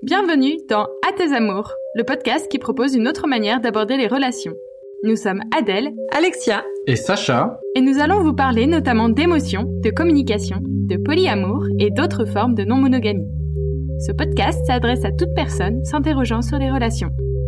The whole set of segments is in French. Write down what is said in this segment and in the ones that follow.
Bienvenue dans À tes amours, le podcast qui propose une autre manière d'aborder les relations. Nous sommes Adèle, Alexia et Sacha, et nous allons vous parler notamment d'émotions, de communication, de polyamour et d'autres formes de non-monogamie. Ce podcast s'adresse à toute personne s'interrogeant sur les relations.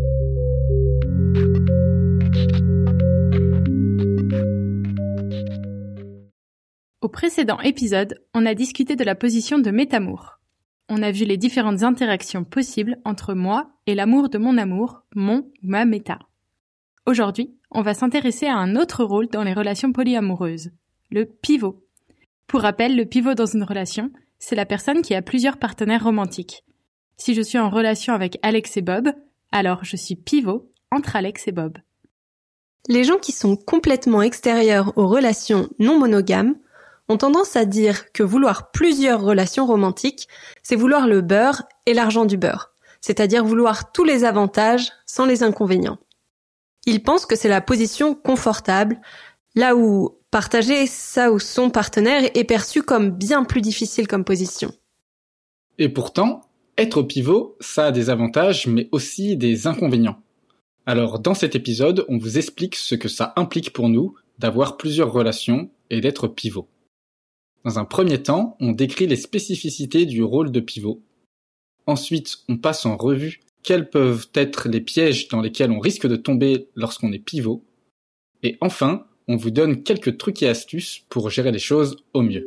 Au précédent épisode, on a discuté de la position de métamour. On a vu les différentes interactions possibles entre moi et l'amour de mon amour, mon ou ma méta. Aujourd'hui, on va s'intéresser à un autre rôle dans les relations polyamoureuses, le pivot. Pour rappel, le pivot dans une relation, c'est la personne qui a plusieurs partenaires romantiques. Si je suis en relation avec Alex et Bob, alors je suis pivot entre Alex et Bob. Les gens qui sont complètement extérieurs aux relations non monogames ont tendance à dire que vouloir plusieurs relations romantiques, c'est vouloir le beurre et l'argent du beurre, c'est-à-dire vouloir tous les avantages sans les inconvénients. Ils pensent que c'est la position confortable, là où partager ça ou son partenaire est perçu comme bien plus difficile comme position. Et pourtant, être pivot, ça a des avantages, mais aussi des inconvénients. Alors, dans cet épisode, on vous explique ce que ça implique pour nous d'avoir plusieurs relations et d'être pivot. Dans un premier temps, on décrit les spécificités du rôle de pivot. Ensuite, on passe en revue quels peuvent être les pièges dans lesquels on risque de tomber lorsqu'on est pivot. Et enfin, on vous donne quelques trucs et astuces pour gérer les choses au mieux.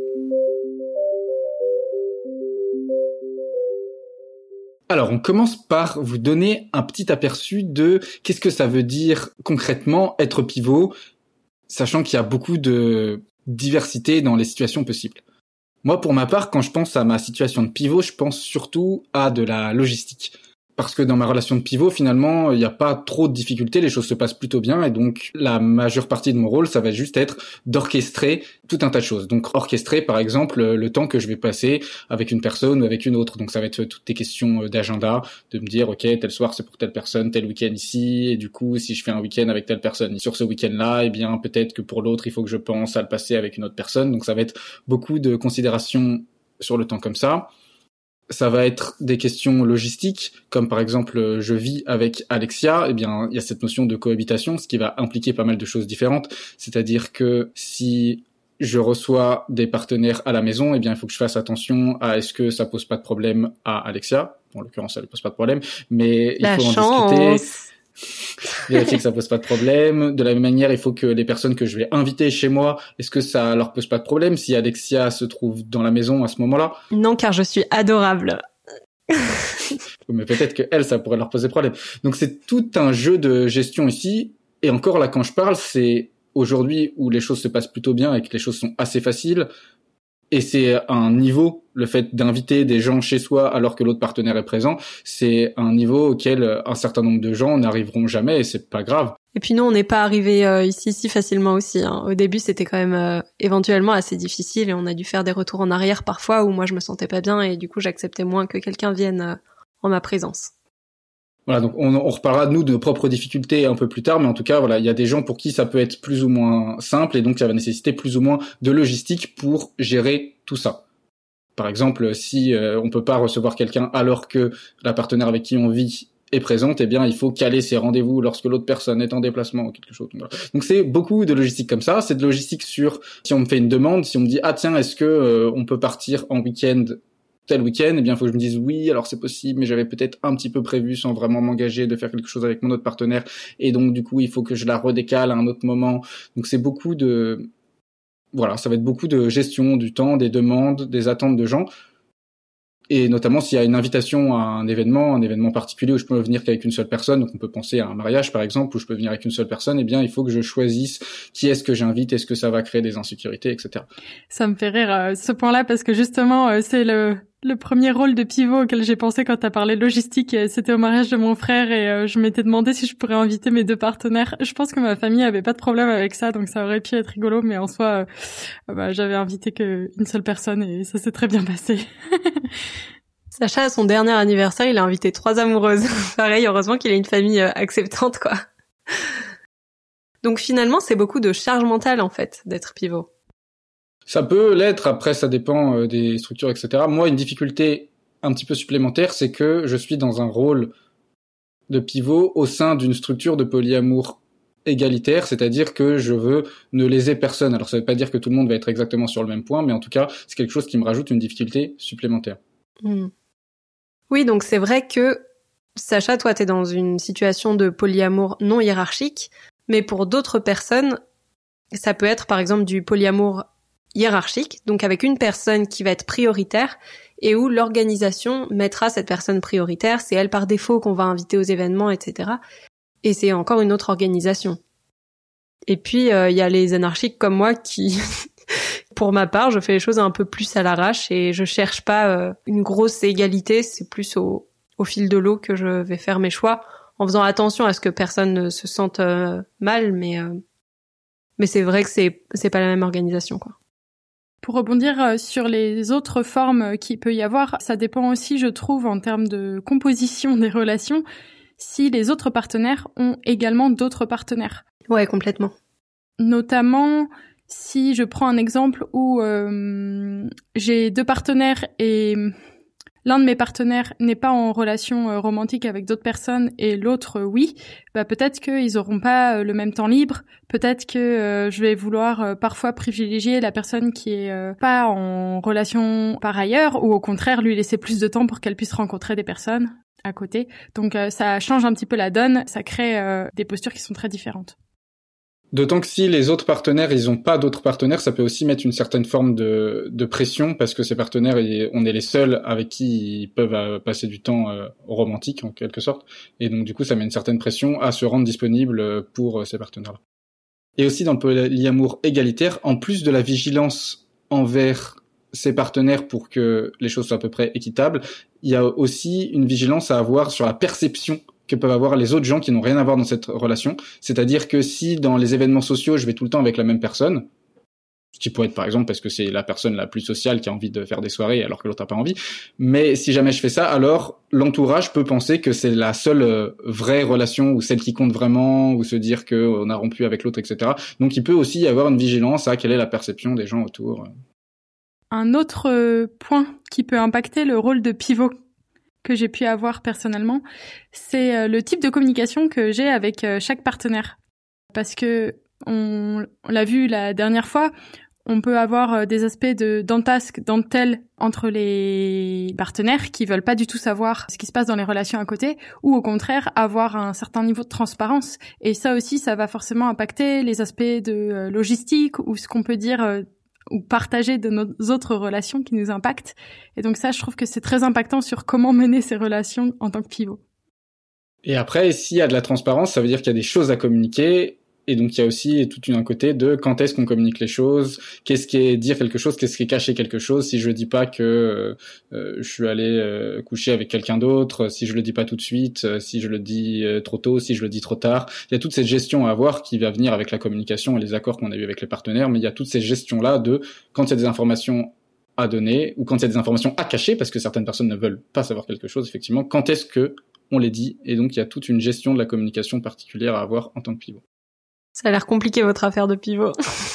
Alors, on commence par vous donner un petit aperçu de qu'est-ce que ça veut dire concrètement être pivot, sachant qu'il y a beaucoup de diversité dans les situations possibles. Moi, pour ma part, quand je pense à ma situation de pivot, je pense surtout à de la logistique. Parce que dans ma relation de pivot, finalement, il n'y a pas trop de difficultés, les choses se passent plutôt bien, et donc la majeure partie de mon rôle, ça va juste être d'orchestrer tout un tas de choses. Donc orchestrer, par exemple, le temps que je vais passer avec une personne ou avec une autre. Donc ça va être toutes les questions d'agenda, de me dire, ok, tel soir c'est pour telle personne, tel week-end ici, et du coup, si je fais un week-end avec telle personne sur ce week-end-là, eh bien peut-être que pour l'autre, il faut que je pense à le passer avec une autre personne. Donc ça va être beaucoup de considérations sur le temps comme ça. Ça va être des questions logistiques, comme par exemple, je vis avec Alexia, eh bien, il y a cette notion de cohabitation, ce qui va impliquer pas mal de choses différentes. C'est-à-dire que si je reçois des partenaires à la maison, eh bien, il faut que je fasse attention à est-ce que ça pose pas de problème à Alexia. En l'occurrence, ça ne pose pas de problème, mais il faut en discuter. Vérifier que ça pose pas de problème. De la même manière, il faut que les personnes que je vais inviter chez moi, est-ce que ça leur pose pas de problème si Alexia se trouve dans la maison à ce moment-là? Non, car je suis adorable. Mais peut-être que elle, ça pourrait leur poser problème. Donc c'est tout un jeu de gestion ici. Et encore là, quand je parle, c'est aujourd'hui où les choses se passent plutôt bien et que les choses sont assez faciles. Et c'est un niveau, le fait d'inviter des gens chez soi alors que l'autre partenaire est présent, c'est un niveau auquel un certain nombre de gens n'arriveront jamais et c'est pas grave. Et puis nous, on n'est pas arrivé ici si facilement aussi. Au début, c'était quand même éventuellement assez difficile et on a dû faire des retours en arrière parfois où moi je me sentais pas bien et du coup j'acceptais moins que quelqu'un vienne en ma présence. Voilà, donc on reparlera de nous de nos propres difficultés un peu plus tard, mais en tout cas, voilà, il y a des gens pour qui ça peut être plus ou moins simple et donc ça va nécessiter plus ou moins de logistique pour gérer tout ça. Par exemple, si on peut pas recevoir quelqu'un alors que la partenaire avec qui on vit est présente, eh bien il faut caler ses rendez-vous lorsque l'autre personne est en déplacement ou quelque chose. Donc, voilà. Donc c'est beaucoup de logistique comme ça. C'est de logistique sur si on me fait une demande, si on me dit ah tiens est-ce que on peut partir en week-end tel week-end, eh bien, il faut que je me dise oui, alors c'est possible, mais j'avais peut-être un petit peu prévu sans vraiment m'engager de faire quelque chose avec mon autre partenaire. Et donc, du coup, il faut que je la redécale à un autre moment. Donc, c'est beaucoup de, voilà, ça va être beaucoup de gestion du temps, des demandes, des attentes de gens. Et notamment s'il y a une invitation à un événement particulier où je peux venir qu'avec une seule personne, donc on peut penser à un mariage par exemple, où je peux venir avec une seule personne, eh bien il faut que je choisisse qui est-ce que j'invite, est-ce que ça va créer des insécurités, etc. Ça me fait rire ce point-là parce que justement c'est le premier rôle de pivot auquel j'ai pensé quand t'as parlé de logistique, c'était au mariage de mon frère et je m'étais demandé si je pourrais inviter mes deux partenaires. Je pense que ma famille avait pas de problème avec ça, donc ça aurait pu être rigolo, mais en soi, j'avais invité qu'une seule personne et ça s'est très bien passé. Sacha, à son dernier anniversaire, il a invité 3 amoureuses. Pareil, heureusement qu'il a une famille acceptante, quoi. Donc finalement, c'est beaucoup de charge mentale, en fait, d'être pivot. Ça peut l'être, après ça dépend des structures, etc. Moi, une difficulté un petit peu supplémentaire, c'est que je suis dans un rôle de pivot au sein d'une structure de polyamour égalitaire, c'est-à-dire que je veux ne léser personne. Alors ça veut pas dire que tout le monde va être exactement sur le même point, mais en tout cas, c'est quelque chose qui me rajoute une difficulté supplémentaire. Oui, donc c'est vrai que, Sacha, toi, t'es dans une situation de polyamour non hiérarchique, mais pour d'autres personnes, ça peut être par exemple du polyamour hiérarchique, donc avec une personne qui va être prioritaire et où l'organisation mettra cette personne prioritaire, c'est elle par défaut qu'on va inviter aux événements, etc. Et c'est encore une autre organisation. Et puis, y a les anarchiques comme moi qui, pour ma part, je fais les choses un peu plus à l'arrache et je cherche pas une grosse égalité, c'est plus au fil de l'eau que je vais faire mes choix, en faisant attention à ce que personne ne se sente mal, mais c'est vrai que c'est pas la même organisation, quoi. Pour rebondir sur les autres formes qu'il peut y avoir, ça dépend aussi, je trouve, en termes de composition des relations, si les autres partenaires ont également d'autres partenaires. Ouais, complètement. Notamment, si je prends un exemple où j'ai 2 partenaires et l'un de mes partenaires n'est pas en relation romantique avec d'autres personnes et l'autre oui, bah peut-être qu'ils auront pas le même temps libre, peut-être que je vais vouloir parfois privilégier la personne qui est pas en relation par ailleurs ou au contraire lui laisser plus de temps pour qu'elle puisse rencontrer des personnes à côté. Donc ça change un petit peu la donne, ça crée des postures qui sont très différentes. D'autant que si les autres partenaires, ils ont pas d'autres partenaires, ça peut aussi mettre une certaine forme de pression parce que ces partenaires, on est les seuls avec qui ils peuvent passer du temps romantique en quelque sorte. Et donc du coup, ça met une certaine pression à se rendre disponible pour ces partenaires-là. Et aussi dans le polyamour égalitaire, en plus de la vigilance envers ses partenaires pour que les choses soient à peu près équitables, il y a aussi une vigilance à avoir sur la perception que peuvent avoir les autres gens qui n'ont rien à voir dans cette relation. C'est-à-dire que si dans les événements sociaux, je vais tout le temps avec la même personne, ce qui pourrait être par exemple parce que c'est la personne la plus sociale qui a envie de faire des soirées alors que l'autre n'a pas envie, mais si jamais je fais ça, alors l'entourage peut penser que c'est la seule vraie relation ou celle qui compte vraiment, ou se dire qu'on a rompu avec l'autre, etc. Donc il peut aussi y avoir une vigilance à quelle est la perception des gens autour. Un autre point qui peut impacter le rôle de pivot que j'ai pu avoir personnellement, c'est le type de communication que j'ai avec chaque partenaire. Parce que, on l'a vu la dernière fois, on peut avoir des aspects d'entasque, dentelle entre les partenaires qui veulent pas du tout savoir ce qui se passe dans les relations à côté, ou au contraire avoir un certain niveau de transparence. Et ça aussi, ça va forcément impacter les aspects de logistique ou ce qu'on peut dire ou partager de nos autres relations qui nous impactent. Et donc ça, je trouve que c'est très impactant sur comment mener ces relations en tant que pivot. Et après, s'il y a de la transparence, ça veut dire qu'il y a des choses à communiquer. Et donc il y a aussi tout un côté de quand est-ce qu'on communique les choses, qu'est-ce qui est dire quelque chose, qu'est-ce qui est cacher quelque chose. Si je dis pas que je suis allé coucher avec quelqu'un d'autre, si je le dis pas tout de suite, si je le dis trop tôt, si je le dis trop tard, il y a toute cette gestion à avoir qui va venir avec la communication et les accords qu'on a eu avec les partenaires. Mais il y a toute cette gestion là de quand il y a des informations à donner ou quand il y a des informations à cacher parce que certaines personnes ne veulent pas savoir quelque chose. Effectivement, quand est-ce que on les dit, et donc il y a toute une gestion de la communication particulière à avoir en tant que pivot. Ça a l'air compliqué votre affaire de pivot.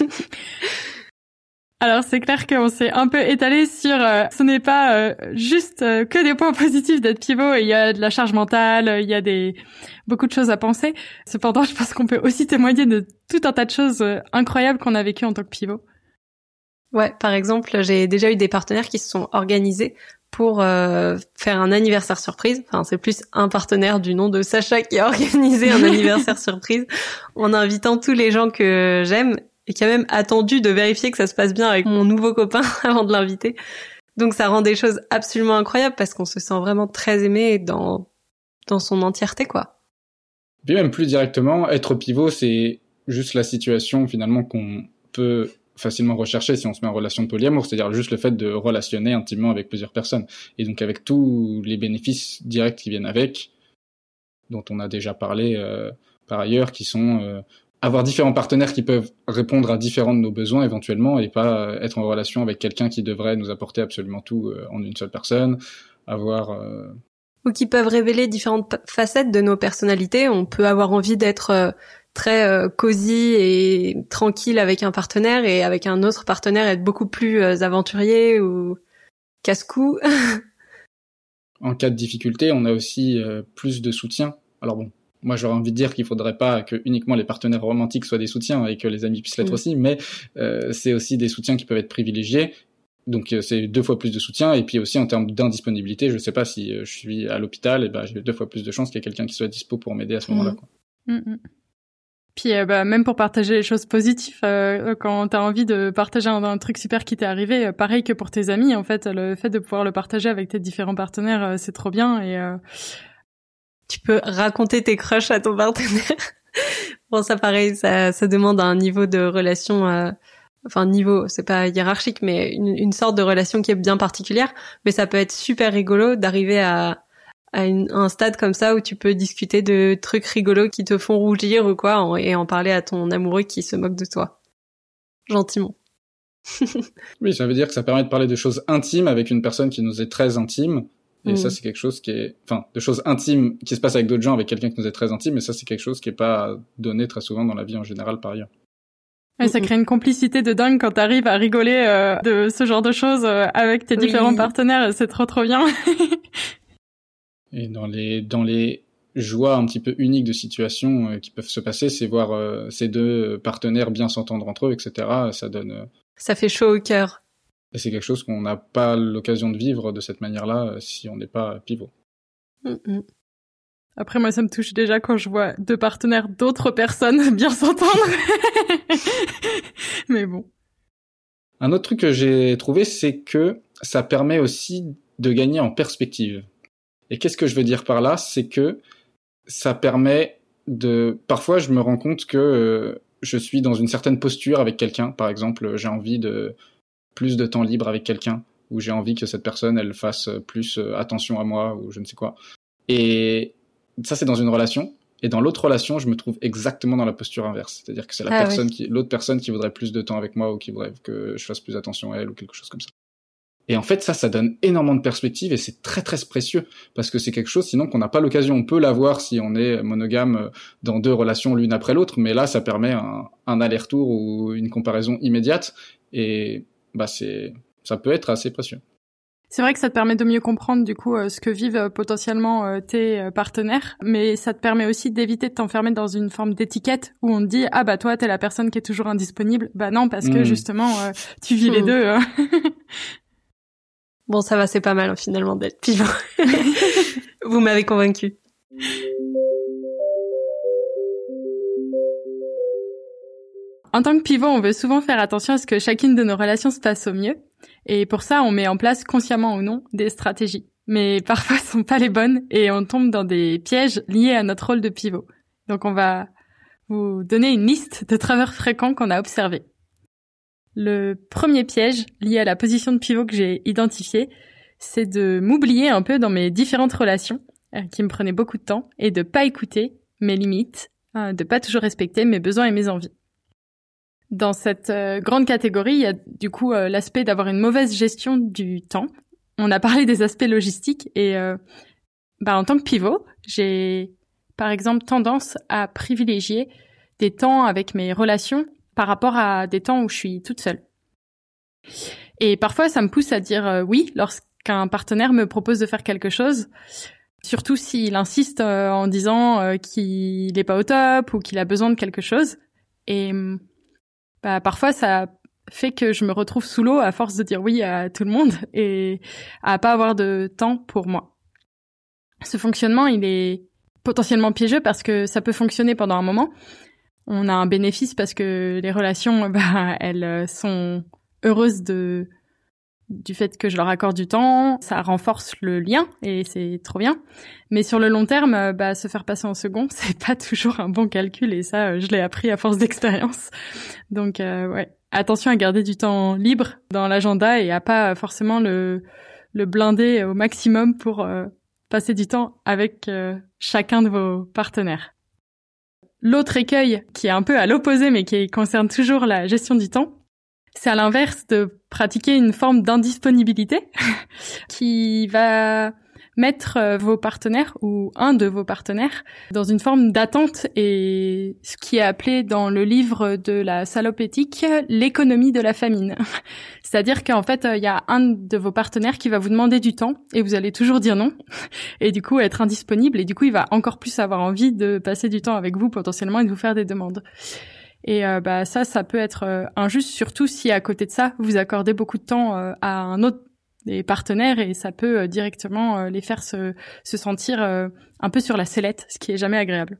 Alors c'est clair qu'on s'est un peu étalé sur ce n'est pas juste que des points positifs d'être pivot, et il y a de la charge mentale, il y a beaucoup de choses à penser. Cependant, je pense qu'on peut aussi témoigner de tout un tas de choses incroyables qu'on a vécues en tant que pivot. Ouais, par exemple, j'ai déjà eu des partenaires qui se sont organisés pour faire un anniversaire surprise. Enfin, c'est plus un partenaire du nom de Sacha qui a organisé un anniversaire surprise en invitant tous les gens que j'aime et qui a même attendu de vérifier que ça se passe bien avec mon nouveau copain avant de l'inviter. Donc ça rend des choses absolument incroyables parce qu'on se sent vraiment très aimé dans son entièreté, quoi. Puis même plus directement, être pivot, c'est juste la situation finalement qu'on peut facilement rechercher si on se met en relation de polyamour, c'est-à-dire juste le fait de relationner intimement avec plusieurs personnes. Et donc avec tous les bénéfices directs qui viennent avec, dont on a déjà parlé par ailleurs, qui sont avoir différents partenaires qui peuvent répondre à différents de nos besoins éventuellement, et pas être en relation avec quelqu'un qui devrait nous apporter absolument tout en une seule personne, ou qui peuvent révéler différentes facettes de nos personnalités. On peut avoir envie d'être très cosy et tranquille avec un partenaire, et avec un autre partenaire être beaucoup plus aventurier ou casse-cou. En cas de difficulté, on a aussi plus de soutien. Alors bon, moi j'aurais envie de dire qu'il faudrait pas que uniquement les partenaires romantiques soient des soutiens et que les amis puissent l'être aussi, mais c'est aussi des soutiens qui peuvent être privilégiés. Donc c'est 2 fois plus de soutien, et puis aussi en termes d'indisponibilité, je sais pas, si je suis à l'hôpital, et ben j'ai 2 fois plus de chances qu'il y ait quelqu'un qui soit dispo pour m'aider à ce moment-là, quoi. Puis même pour partager les choses positives, quand t'as envie de partager un truc super qui t'est arrivé, pareil que pour tes amis, en fait, le fait de pouvoir le partager avec tes différents partenaires, c'est trop bien. Et tu peux raconter tes crushs à ton partenaire. Bon, ça pareil, ça demande un niveau de relation, niveau, c'est pas hiérarchique, mais une sorte de relation qui est bien particulière. Mais ça peut être super rigolo d'arriver à un stade comme ça où tu peux discuter de trucs rigolos qui te font rougir ou quoi, et en parler à ton amoureux qui se moque de toi. Gentiment. Oui, ça veut dire que ça permet de parler de choses intimes avec une personne qui nous est très intime. Et ça, c'est quelque chose de choses intimes qui se passent avec d'autres gens avec quelqu'un qui nous est très intime, et ça, c'est quelque chose qui est pas donné très souvent dans la vie en général par ailleurs. Ouais, ça crée une complicité de dingue quand t'arrives à rigoler de ce genre de choses avec tes différents partenaires, c'est trop bien. Et dans les joies un petit peu uniques de situations qui peuvent se passer, c'est voir ces 2 partenaires bien s'entendre entre eux, etc. Ça donne... Ça fait chaud au cœur. Et c'est quelque chose qu'on n'a pas l'occasion de vivre de cette manière-là si on n'est pas pivot. Après, moi, ça me touche déjà quand je vois 2 partenaires d'autres personnes bien s'entendre. Mais bon. Un autre truc que j'ai trouvé, c'est que ça permet aussi de gagner en perspective. Et qu'est-ce que je veux dire par là? C'est que ça permet parfois, je me rends compte que je suis dans une certaine posture avec quelqu'un. Par exemple, j'ai envie de plus de temps libre avec quelqu'un, ou j'ai envie que cette personne, elle fasse plus attention à moi, ou je ne sais quoi. Et ça, c'est dans une relation. Et dans l'autre relation, je me trouve exactement dans la posture inverse. C'est-à-dire que c'est l'autre personne qui voudrait plus de temps avec moi, ou qui voudrait que je fasse plus attention à elle, ou quelque chose comme ça. Et en fait, ça donne énormément de perspectives, et c'est très très précieux, parce que c'est quelque chose sinon qu'on n'a pas l'occasion. On peut l'avoir si on est monogame dans 2 relations l'une après l'autre, mais là, ça permet un aller-retour ou une comparaison immédiate, et ça peut être assez précieux. C'est vrai que ça te permet de mieux comprendre du coup ce que vivent potentiellement tes partenaires, mais ça te permet aussi d'éviter de t'enfermer dans une forme d'étiquette où on te dit ah bah toi t'es la personne qui est toujours indisponible. Bah non, parce que justement tu vis les deux. Bon, ça va, c'est pas mal finalement d'être pivot. Vous m'avez convaincu. En tant que pivot, on veut souvent faire attention à ce que chacune de nos relations se passe au mieux. Et pour ça, on met en place, consciemment ou non, des stratégies. Mais parfois, elles sont pas les bonnes et on tombe dans des pièges liés à notre rôle de pivot. Donc, on va vous donner une liste de travers fréquents qu'on a observés. Le premier piège lié à la position de pivot que j'ai identifié, c'est de m'oublier un peu dans mes différentes relations, qui me prenaient beaucoup de temps, et de pas écouter mes limites, de pas toujours respecter mes besoins et mes envies. Dans cette grande catégorie, il y a du coup l'aspect d'avoir une mauvaise gestion du temps. On a parlé des aspects logistiques et en tant que pivot, j'ai par exemple tendance à privilégier des temps avec mes relations par rapport à des temps où je suis toute seule. Et parfois, ça me pousse à dire oui lorsqu'un partenaire me propose de faire quelque chose, surtout s'il insiste en disant qu'il n'est pas au top ou qu'il a besoin de quelque chose. Et parfois, ça fait que je me retrouve sous l'eau à force de dire oui à tout le monde et à pas avoir de temps pour moi. Ce fonctionnement, il est potentiellement piégeux parce que ça peut fonctionner pendant un moment. On a un bénéfice parce que les relations, elles sont heureuses du fait que je leur accorde du temps. Ça renforce le lien et c'est trop bien. Mais sur le long terme, se faire passer en second, c'est pas toujours un bon calcul et ça, je l'ai appris à force d'expérience. Donc, attention à garder du temps libre dans l'agenda et à pas forcément le blinder au maximum pour passer du temps avec chacun de vos partenaires. L'autre écueil, qui est un peu à l'opposé mais qui concerne toujours la gestion du temps, c'est à l'inverse de pratiquer une forme d'indisponibilité qui va mettre vos partenaires ou un de vos partenaires dans une forme d'attente et ce qui est appelé dans le livre de la salopétique l'économie de la famine. C'est-à-dire qu'en fait, il y a un de vos partenaires qui va vous demander du temps et vous allez toujours dire non et du coup être indisponible et du coup il va encore plus avoir envie de passer du temps avec vous potentiellement et de vous faire des demandes. Et ça peut être injuste, surtout si à côté de ça, vous accordez beaucoup de temps à un autre des partenaires et ça peut directement les faire se sentir un peu sur la sellette, ce qui est jamais agréable.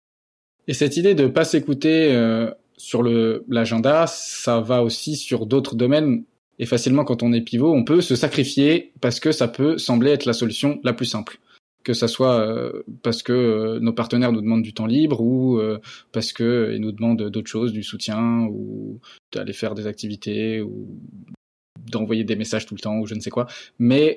Et cette idée de pas s'écouter sur l'agenda, ça va aussi sur d'autres domaines. Et facilement, quand on est pivot, on peut se sacrifier parce que ça peut sembler être la solution la plus simple. Que ça soit parce que nos partenaires nous demandent du temps libre ou parce que ils nous demandent d'autres choses, du soutien ou d'aller faire des activités ou d'envoyer des messages tout le temps ou je ne sais quoi. Mais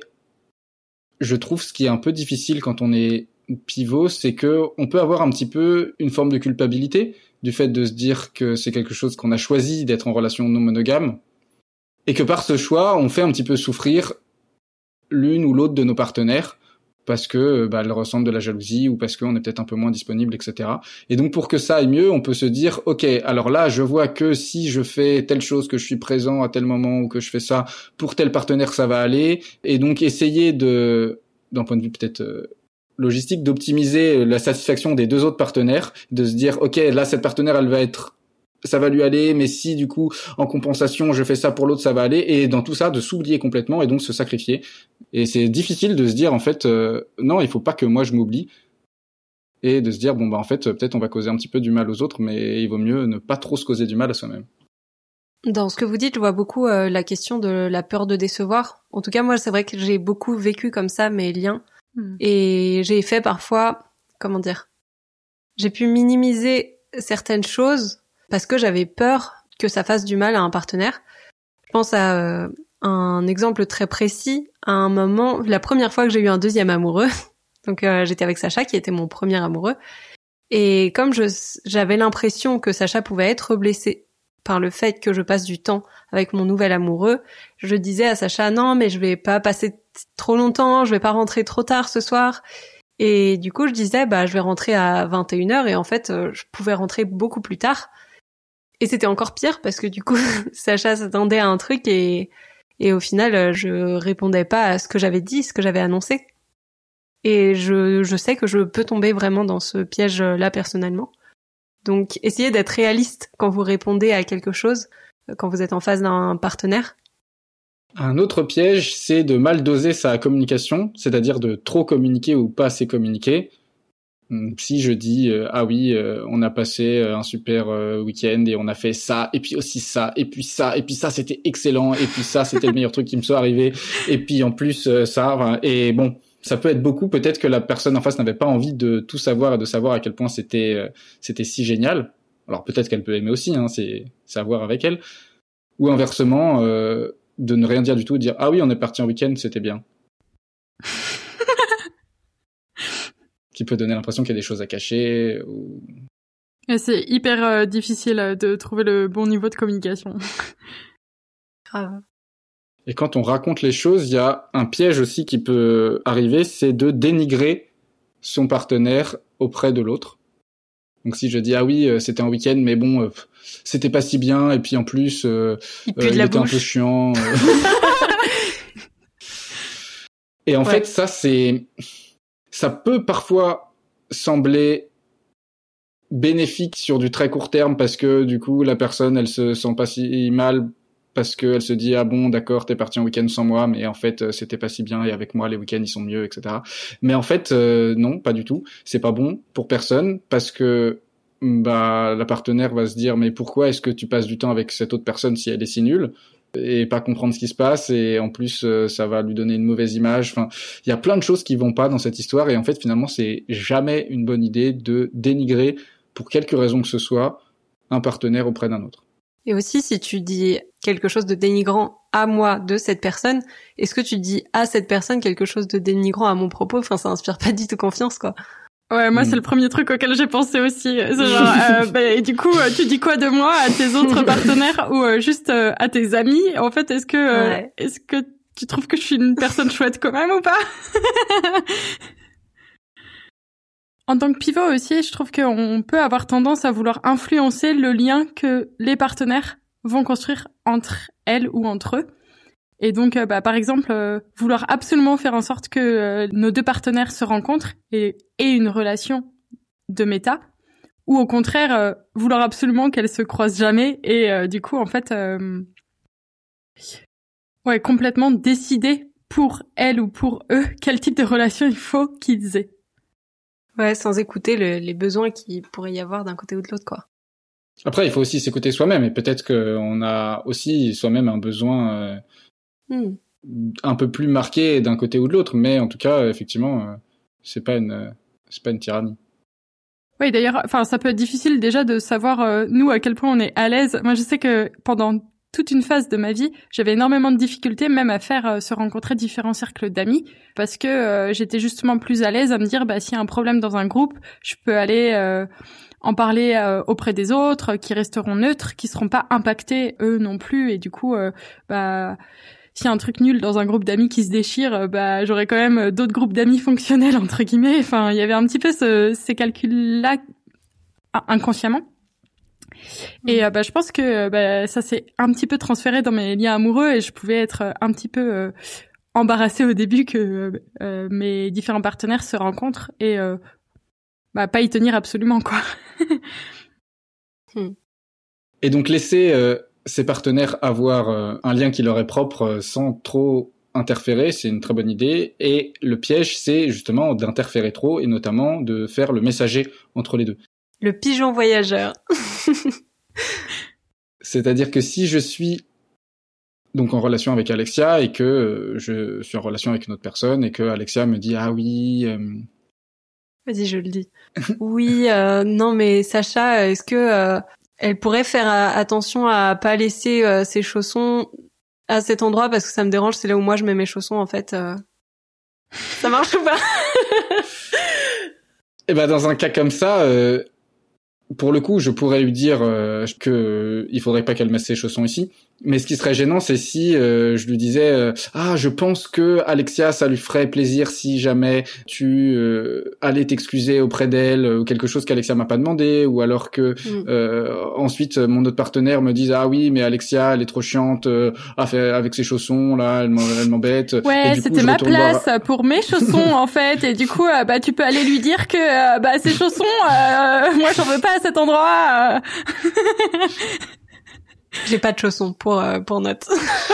je trouve ce qui est un peu difficile quand on est pivot, c'est que on peut avoir un petit peu une forme de culpabilité du fait de se dire que c'est quelque chose qu'on a choisi d'être en relation non monogame et que par ce choix, on fait un petit peu souffrir l'une ou l'autre de nos partenaires parce que elles ressentent de la jalousie ou parce qu'on est peut-être un peu moins disponible, etc. Et donc pour que ça aille mieux, on peut se dire ok, alors là je vois que si je fais telle chose, que je suis présent à tel moment ou que je fais ça pour tel partenaire, ça va aller. Et donc essayer d'un point de vue peut-être logistique, d'optimiser la satisfaction des deux autres partenaires, de se dire ok, là cette partenaire ça va lui aller, mais si du coup en compensation je fais ça pour l'autre, ça va aller, et dans tout ça de s'oublier complètement et donc se sacrifier. Et c'est difficile de se dire en fait non, il faut pas que moi je m'oublie, et de se dire en fait peut-être on va causer un petit peu du mal aux autres, mais il vaut mieux ne pas trop se causer du mal à soi-même. Dans ce que vous dites, je vois beaucoup la question de la peur de décevoir. En tout cas moi c'est vrai que j'ai beaucoup vécu comme ça mes liens et j'ai fait parfois j'ai pu minimiser certaines choses parce que j'avais peur que ça fasse du mal à un partenaire. Je pense à un exemple très précis. À un moment, la première fois que j'ai eu un deuxième amoureux, donc j'étais avec Sacha qui était mon premier amoureux, et comme j'avais l'impression que Sacha pouvait être blessé par le fait que je passe du temps avec mon nouvel amoureux, je disais à Sacha non mais je vais pas passer trop longtemps, je vais pas rentrer trop tard ce soir. Et du coup je disais je vais rentrer à 21h et en fait je pouvais rentrer beaucoup plus tard. Et c'était encore pire parce que du coup, Sacha s'attendait à un truc et au final, je répondais pas à ce que j'avais dit, ce que j'avais annoncé. Et je sais que je peux tomber vraiment dans ce piège-là personnellement. Donc, essayez d'être réaliste quand vous répondez à quelque chose, quand vous êtes en face d'un partenaire. Un autre piège, c'est de mal doser sa communication, c'est-à-dire de trop communiquer ou pas assez communiquer. Si je dis on a passé un super week-end et on a fait ça et puis aussi ça et puis ça c'était excellent et puis ça c'était le meilleur truc qui me soit arrivé et puis en plus ça et bon ça peut être beaucoup, peut-être que la personne en face n'avait pas envie de tout savoir et de savoir à quel point c'était si génial. Alors peut-être qu'elle peut aimer aussi, c'est à voir avec elle, ou inversement de ne rien dire du tout, dire ah oui on est parti en week-end, c'était bien. Qui peut donner l'impression qu'il y a des choses à cacher. Ou... Et c'est hyper difficile de trouver le bon niveau de communication. Grave. Et quand on raconte les choses, il y a un piège aussi qui peut arriver, c'est de dénigrer son partenaire auprès de l'autre. Donc si je dis ah oui c'était un week-end mais bon c'était pas si bien et puis en plus il était un peu chiant. Et en fait ça peut parfois sembler bénéfique sur du très court terme parce que du coup la personne elle se sent pas si mal parce qu'elle se dit ah bon d'accord t'es parti en week-end sans moi mais en fait c'était pas si bien et avec moi les week-ends ils sont mieux, etc. Mais en fait non, pas du tout, c'est pas bon pour personne parce que la partenaire va se dire mais pourquoi est-ce que tu passes du temps avec cette autre personne si elle est si nulle, et pas comprendre ce qui se passe, et en plus ça va lui donner une mauvaise image. Enfin, il y a plein de choses qui vont pas dans cette histoire, et en fait finalement c'est jamais une bonne idée de dénigrer pour quelque raison que ce soit un partenaire auprès d'un autre. Et aussi si tu dis quelque chose de dénigrant à moi de cette personne, est-ce que tu dis à cette personne quelque chose de dénigrant à mon propos? Enfin ça inspire pas du tout confiance quoi. Ouais, moi c'est le premier truc auquel j'ai pensé aussi. C'est genre, et du coup, tu dis quoi de moi à tes autres partenaires ou juste à tes amis? En fait, est-ce que Tu trouves que je suis une personne chouette quand même ou pas? En tant que pivot aussi, je trouve qu'on peut avoir tendance à vouloir influencer le lien que les partenaires vont construire entre elles ou entre eux. Et donc, par exemple, vouloir absolument faire en sorte que nos deux partenaires se rencontrent et aient une relation de méta, ou au contraire, vouloir absolument qu'elles se croisent jamais et du coup, en fait, complètement décider pour elles ou pour eux quel type de relation il faut qu'ils aient. Ouais, sans écouter les besoins qu'il pourrait y avoir d'un côté ou de l'autre, quoi. Après, il faut aussi s'écouter soi-même, et peut-être qu'on a aussi soi-même un besoin un peu plus marqué d'un côté ou de l'autre, mais en tout cas, effectivement, c'est pas une tyrannie. Oui, d'ailleurs, ça peut être difficile déjà de savoir nous à quel point on est à l'aise. Moi, je sais que pendant toute une phase de ma vie, j'avais énormément de difficultés même à faire se rencontrer différents cercles d'amis parce que j'étais justement plus à l'aise à me dire s'il y a un problème dans un groupe, je peux aller en parler auprès des autres qui resteront neutres, qui seront pas impactés eux non plus et du coup s'il y a un truc nul dans un groupe d'amis qui se déchire, j'aurais quand même d'autres groupes d'amis fonctionnels entre guillemets. Enfin, il y avait un petit peu ces calculs-là inconsciemment. Et je pense que ça s'est un petit peu transféré dans mes liens amoureux et je pouvais être un petit peu embarrassée au début que mes différents partenaires se rencontrent et pas y tenir absolument quoi. Et donc laisser ces partenaires avoir un lien qui leur est propre sans trop interférer, c'est une très bonne idée. Et le piège, c'est justement d'interférer trop et notamment de faire le messager entre les deux. Le pigeon voyageur. C'est-à-dire que si je suis donc en relation avec Alexia et que je suis en relation avec une autre personne et que Alexia me dit « Ah oui... Vas-y, je le dis. Oui, non mais Sacha, est-ce que elle pourrait faire attention à pas laisser ses chaussons à cet endroit parce que ça me dérange, c'est là où moi je mets mes chaussons en fait. Ça marche ou pas? Et dans un cas comme ça... pour le coup, je pourrais lui dire que il faudrait pas qu'elle mette ses chaussons ici. Mais ce qui serait gênant, c'est si je lui disais je pense que Alexia, ça lui ferait plaisir si jamais tu allais t'excuser auprès d'elle ou quelque chose qu'Alexia m'a pas demandé, ou alors que ensuite mon autre partenaire me dise ah oui mais Alexia elle est trop chiante avec ses chaussons là, elle m'embête. Ouais, et c'était ma place pour mes chaussons en fait, et du coup tu peux aller lui dire que ces chaussons moi j'en veux pas à cet endroit. J'ai pas de chaussons pour note.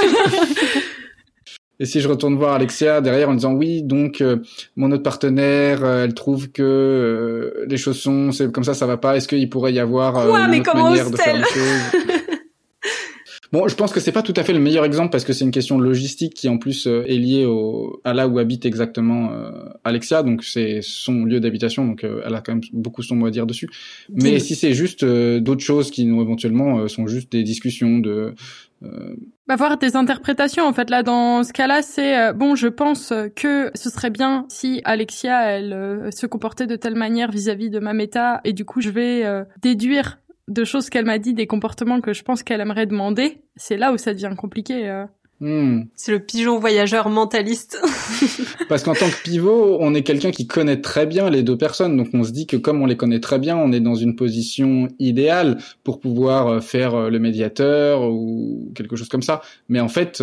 Et si je retourne voir Alexia derrière en disant oui, donc mon autre partenaire, elle trouve que les chaussons, c'est comme ça va pas. Est-ce qu'il pourrait y avoir une autre manière de faire les choses? Bon, je pense que c'est pas tout à fait le meilleur exemple parce que c'est une question logistique qui en plus est liée à là où habite exactement Alexia, donc c'est son lieu d'habitation, donc elle a quand même beaucoup son mot à dire dessus. Mais si c'est juste d'autres choses qui éventuellement sont juste des discussions de voir des interprétations en fait là dans ce cas-là c'est je pense que ce serait bien si Alexia elle se comportait de telle manière vis-à-vis de ma méta et du coup je vais déduire de choses qu'elle m'a dit, des comportements que je pense qu'elle aimerait demander, c'est là où ça devient compliqué. C'est le pigeon voyageur mentaliste. Parce qu'en tant que pivot, on est quelqu'un qui connaît très bien les deux personnes, donc on se dit que comme on les connaît très bien, on est dans une position idéale pour pouvoir faire le médiateur ou quelque chose comme ça. Mais en fait,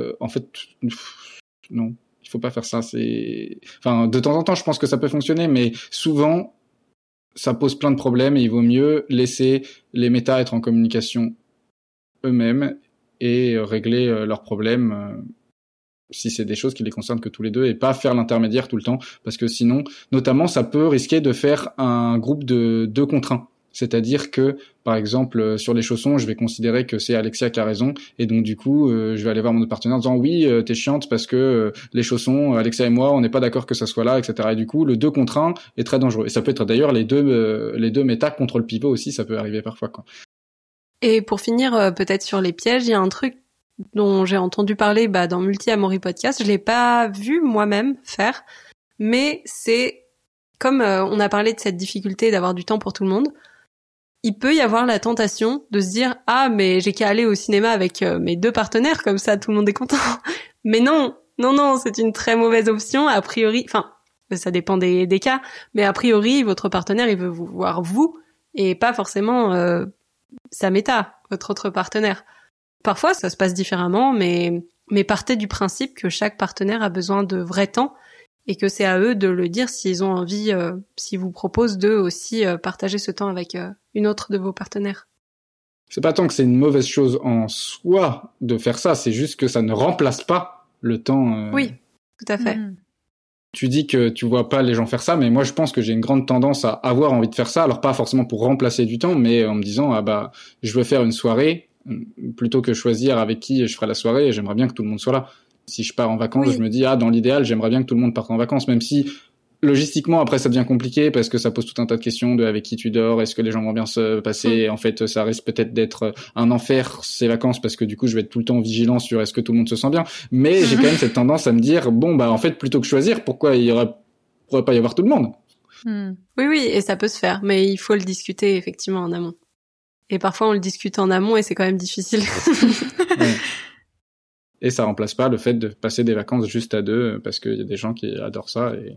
non, il faut pas faire ça. De temps en temps, je pense que ça peut fonctionner, mais souvent, ça pose plein de problèmes et il vaut mieux laisser les métas être en communication eux-mêmes et régler leurs problèmes si c'est des choses qui les concernent que tous les deux et pas faire l'intermédiaire tout le temps parce que sinon, notamment, ça peut risquer de faire un groupe de 2 contre 1. C'est-à-dire que, par exemple, sur les chaussons, je vais considérer que c'est Alexia qui a raison, et donc du coup, je vais aller voir mon autre partenaire en disant oui, t'es chiante parce que les chaussons, Alexia et moi, on n'est pas d'accord que ça soit là, etc. Et du coup, le 2 contre 1 est très dangereux. Et ça peut être d'ailleurs les deux méta contre le pivot aussi, ça peut arriver parfois, quoi. Et pour finir, peut-être sur les pièges, il y a un truc dont j'ai entendu parler dans Multi Amory Podcast. Je l'ai pas vu moi-même faire, mais c'est comme on a parlé de cette difficulté d'avoir du temps pour tout le monde. Il peut y avoir la tentation de se dire « Ah, mais j'ai qu'à aller au cinéma avec mes 2 partenaires, comme ça tout le monde est content. » Mais non, c'est une très mauvaise option. A priori, enfin, ça dépend des cas, mais a priori, votre partenaire, il veut vous voir vous et pas forcément sa méta, votre autre partenaire. Parfois, ça se passe différemment, mais partez du principe que chaque partenaire a besoin de vrai temps et que c'est à eux de le dire s'ils ont envie, s'ils vous proposent d'eux aussi partager ce temps avec une autre de vos partenaires. C'est pas tant que c'est une mauvaise chose en soi de faire ça, c'est juste que ça ne remplace pas le temps. Oui, tout à fait. Tu dis que tu vois pas les gens faire ça, mais moi je pense que j'ai une grande tendance à avoir envie de faire ça, alors pas forcément pour remplacer du temps, mais en me disant je veux faire une soirée, plutôt que choisir avec qui je ferai la soirée, et j'aimerais bien que tout le monde soit là. Si je pars en vacances, je me dis dans l'idéal, j'aimerais bien que tout le monde parte en vacances, même si logistiquement après ça devient compliqué parce que ça pose tout un tas de questions de avec qui tu dors, est-ce que les gens vont bien se passer, en fait ça risque peut-être d'être un enfer ces vacances parce que du coup je vais être tout le temps vigilant sur est-ce que tout le monde se sent bien, mais j'ai quand même cette tendance à me dire en fait plutôt que choisir, pourquoi il pourrait pas y avoir tout le monde. Oui, et ça peut se faire, mais il faut le discuter effectivement en amont. Et parfois on le discute en amont et c'est quand même difficile. Ouais. Et ça remplace pas le fait de passer des vacances juste à deux, parce qu'il y a des gens qui adorent ça. Et...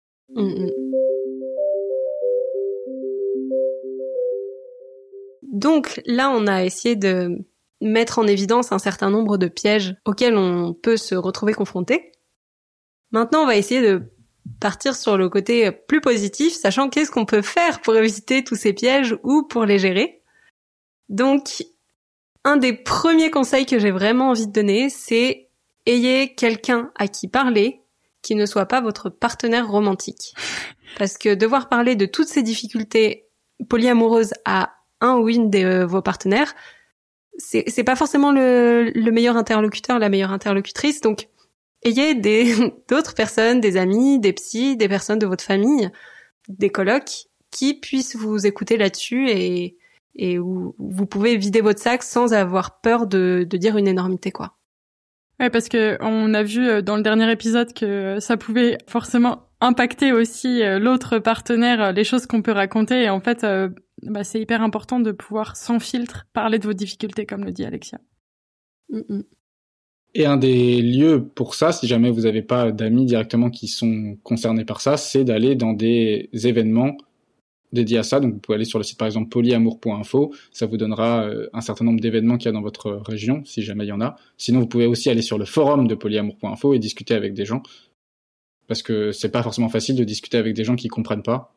Donc là, on a essayé de mettre en évidence un certain nombre de pièges auxquels on peut se retrouver confronté. Maintenant, on va essayer de partir sur le côté plus positif, sachant qu'est-ce qu'on peut faire pour éviter tous ces pièges ou pour les gérer. Donc, un des premiers conseils que j'ai vraiment envie de donner, c'est ayez quelqu'un à qui parler qui ne soit pas votre partenaire romantique. Parce que devoir parler de toutes ces difficultés polyamoureuses à un ou une de vos partenaires, c'est pas forcément le meilleur interlocuteur, la meilleure interlocutrice. Donc, ayez d'autres personnes, des amis, des psys, des personnes de votre famille, des colocs, qui puissent vous écouter là-dessus et où vous pouvez vider votre sac sans avoir peur de dire une énormité, quoi. Ouais, parce que on a vu dans le dernier épisode que ça pouvait forcément impacter aussi l'autre partenaire, les choses qu'on peut raconter. Et en fait, c'est hyper important de pouvoir, sans filtre, parler de vos difficultés, comme le dit Alexia. Et un des lieux pour ça, si jamais vous n'avez pas d'amis directement qui sont concernés par ça, c'est d'aller dans des événements dédiés à ça. Donc vous pouvez aller sur le site par exemple polyamour.info, ça vous donnera un certain nombre d'événements qu'il y a dans votre région, si jamais il y en a. Sinon vous pouvez aussi aller sur le forum de polyamour.info et discuter avec des gens, parce que c'est pas forcément facile de discuter avec des gens qui comprennent pas.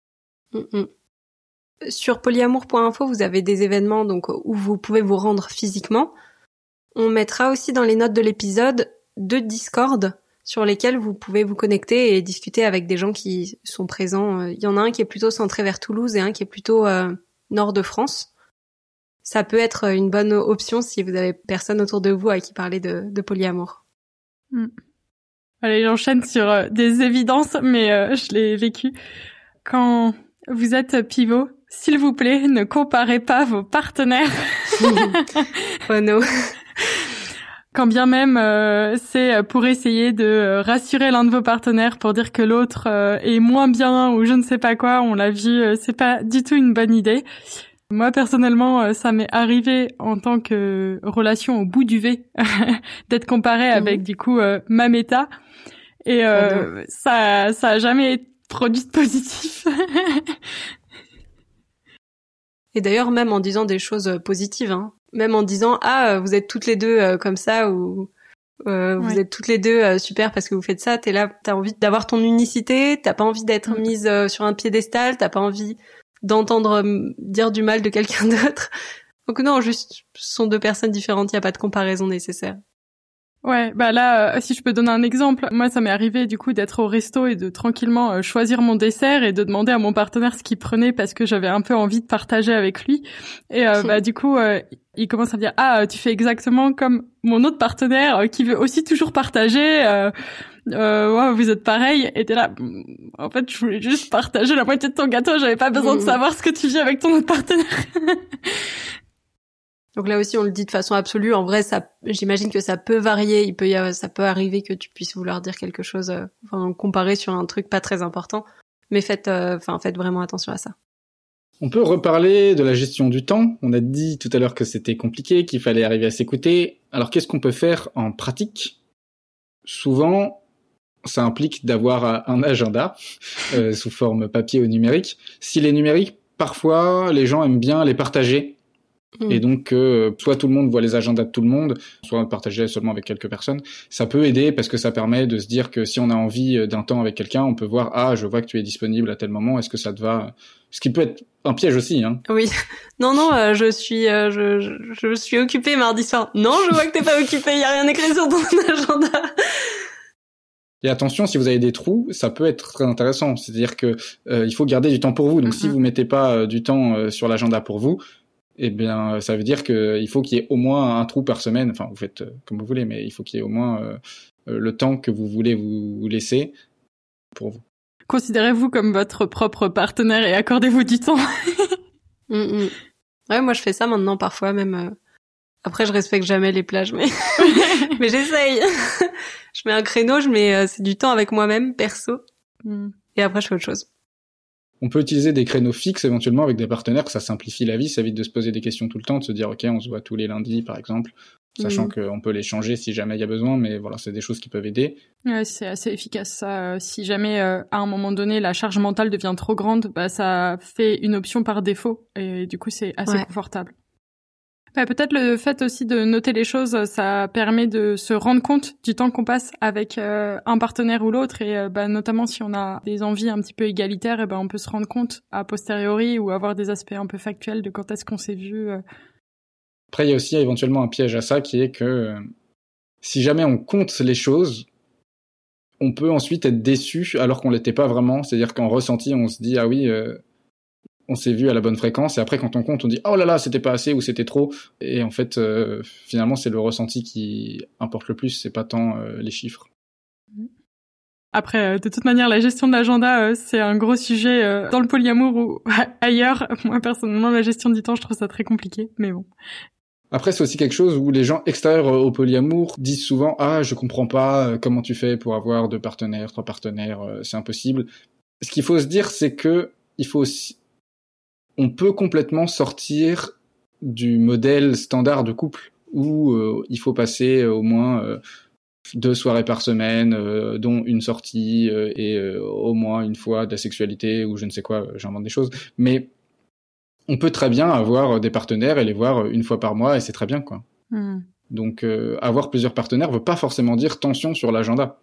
Sur polyamour.info, vous avez des événements donc où vous pouvez vous rendre physiquement. On mettra aussi dans les notes de l'épisode 2 Discord sur lesquels vous pouvez vous connecter et discuter avec des gens qui sont présents. Il y en a un qui est plutôt centré vers Toulouse et un qui est plutôt nord de France. Ça peut être une bonne option si vous avez personne autour de vous à qui parler de polyamour. Allez, j'enchaîne sur des évidences, mais je l'ai vécu. Quand vous êtes pivot, s'il vous plaît, ne comparez pas vos partenaires. Oh no. Quand bien même c'est pour essayer de rassurer l'un de vos partenaires pour dire que l'autre est moins bien ou je ne sais pas quoi, on l'a vu, c'est pas du tout une bonne idée. Moi personnellement, ça m'est arrivé en tant que relation au bout du V d'être comparée avec du coup ma méta et ça a jamais produit de positif. Et d'ailleurs même en disant des choses positives, hein. Même en disant vous êtes toutes les deux comme ça ou vous êtes toutes les deux super parce que vous faites ça, t'es là, t'as envie d'avoir ton unicité, t'as pas envie d'être mise sur un piédestal, t'as pas envie d'entendre dire du mal de quelqu'un d'autre. Donc non, juste ce sont deux personnes différentes, il y a pas de comparaison nécessaire. Ouais, là, si je peux donner un exemple, moi ça m'est arrivé du coup d'être au resto et de tranquillement choisir mon dessert et de demander à mon partenaire ce qu'il prenait parce que j'avais un peu envie de partager avec lui. Et du coup, il commence à me dire tu fais exactement comme mon autre partenaire qui veut aussi toujours partager. Vous êtes pareil. Et t'es là, en fait, je voulais juste partager la moitié de ton gâteau. J'avais pas besoin de savoir ce que tu vis avec ton autre partenaire. Donc là aussi, on le dit de façon absolue. En vrai, j'imagine que ça peut varier. Ça peut arriver que tu puisses vouloir dire quelque chose, comparer sur un truc pas très important. Mais faites vraiment attention à ça. On peut reparler de la gestion du temps. On a dit tout à l'heure que c'était compliqué, qu'il fallait arriver à s'écouter. Alors, qu'est-ce qu'on peut faire en pratique souvent, ça implique d'avoir un agenda sous forme papier ou numérique. Si les numériques, parfois, les gens aiment bien les partager. Et donc, soit tout le monde voit les agendas de tout le monde, soit partager seulement avec quelques personnes. Ça peut aider parce que ça permet de se dire que si on a envie d'un temps avec quelqu'un, on peut voir, ah, je vois que tu es disponible à tel moment, est-ce que ça te va? Ce qui peut être un piège aussi, hein. Oui. Non, je suis occupée mardi soir. Non, je vois que t'es pas occupée, y a rien écrit sur ton agenda. Et attention, si vous avez des trous, ça peut être très intéressant. C'est-à-dire que il faut garder du temps pour vous. Donc, si vous mettez pas du temps sur l'agenda pour vous, eh bien, ça veut dire qu'il faut qu'il y ait au moins un trou par semaine. Enfin, vous faites comme vous voulez, mais il faut qu'il y ait au moins le temps que vous voulez vous laisser pour vous. Considérez-vous comme votre propre partenaire et accordez-vous du temps. Ouais, moi je fais ça maintenant parfois même. Après, je respecte jamais les plages, mais mais j'essaye. Je mets un créneau, c'est du temps avec moi-même perso, et après je fais autre chose. On peut utiliser des créneaux fixes éventuellement avec des partenaires, ça simplifie la vie, ça évite de se poser des questions tout le temps, de se dire ok, on se voit tous les lundis par exemple, sachant qu'on peut les changer si jamais il y a besoin, mais voilà, c'est des choses qui peuvent aider. Ouais, c'est assez efficace ça. Si jamais à un moment donné la charge mentale devient trop grande, bah ça fait une option par défaut et du coup c'est assez confortable. Bah, peut-être le fait aussi de noter les choses, ça permet de se rendre compte du temps qu'on passe avec un partenaire ou l'autre et notamment si on a des envies un petit peu égalitaires, et on peut se rendre compte a posteriori ou avoir des aspects un peu factuels de quand est-ce qu'on s'est vu. Après, il y a aussi éventuellement un piège à ça qui est que si jamais on compte les choses, on peut ensuite être déçu alors qu'on l'était pas vraiment. C'est-à-dire qu'en ressenti, on se dit ah oui, on s'est vu à la bonne fréquence, et après quand on compte, on dit oh là là, c'était pas assez ou c'était trop. Et en fait, finalement, c'est le ressenti qui importe le plus, c'est pas tant les chiffres. Après, de toute manière, la gestion de l'agenda, c'est un gros sujet dans le polyamour ou ailleurs. Moi, personnellement, la gestion du temps, je trouve ça très compliqué, mais bon. Après, c'est aussi quelque chose où les gens extérieurs au polyamour disent souvent « Ah, je comprends pas comment tu fais pour avoir 2 partenaires, 3 partenaires, c'est impossible. » Ce qu'il faut se dire, c'est que il faut aussi... on peut complètement sortir du modèle standard de couple où il faut passer au moins 2 soirées par semaine, dont une sortie et au moins une fois de la sexualité ou je ne sais quoi, j'invente des choses. Mais on peut très bien avoir des partenaires et les voir une fois par mois et c'est très bien, quoi. Donc avoir plusieurs partenaires veut pas forcément dire tension sur l'agenda.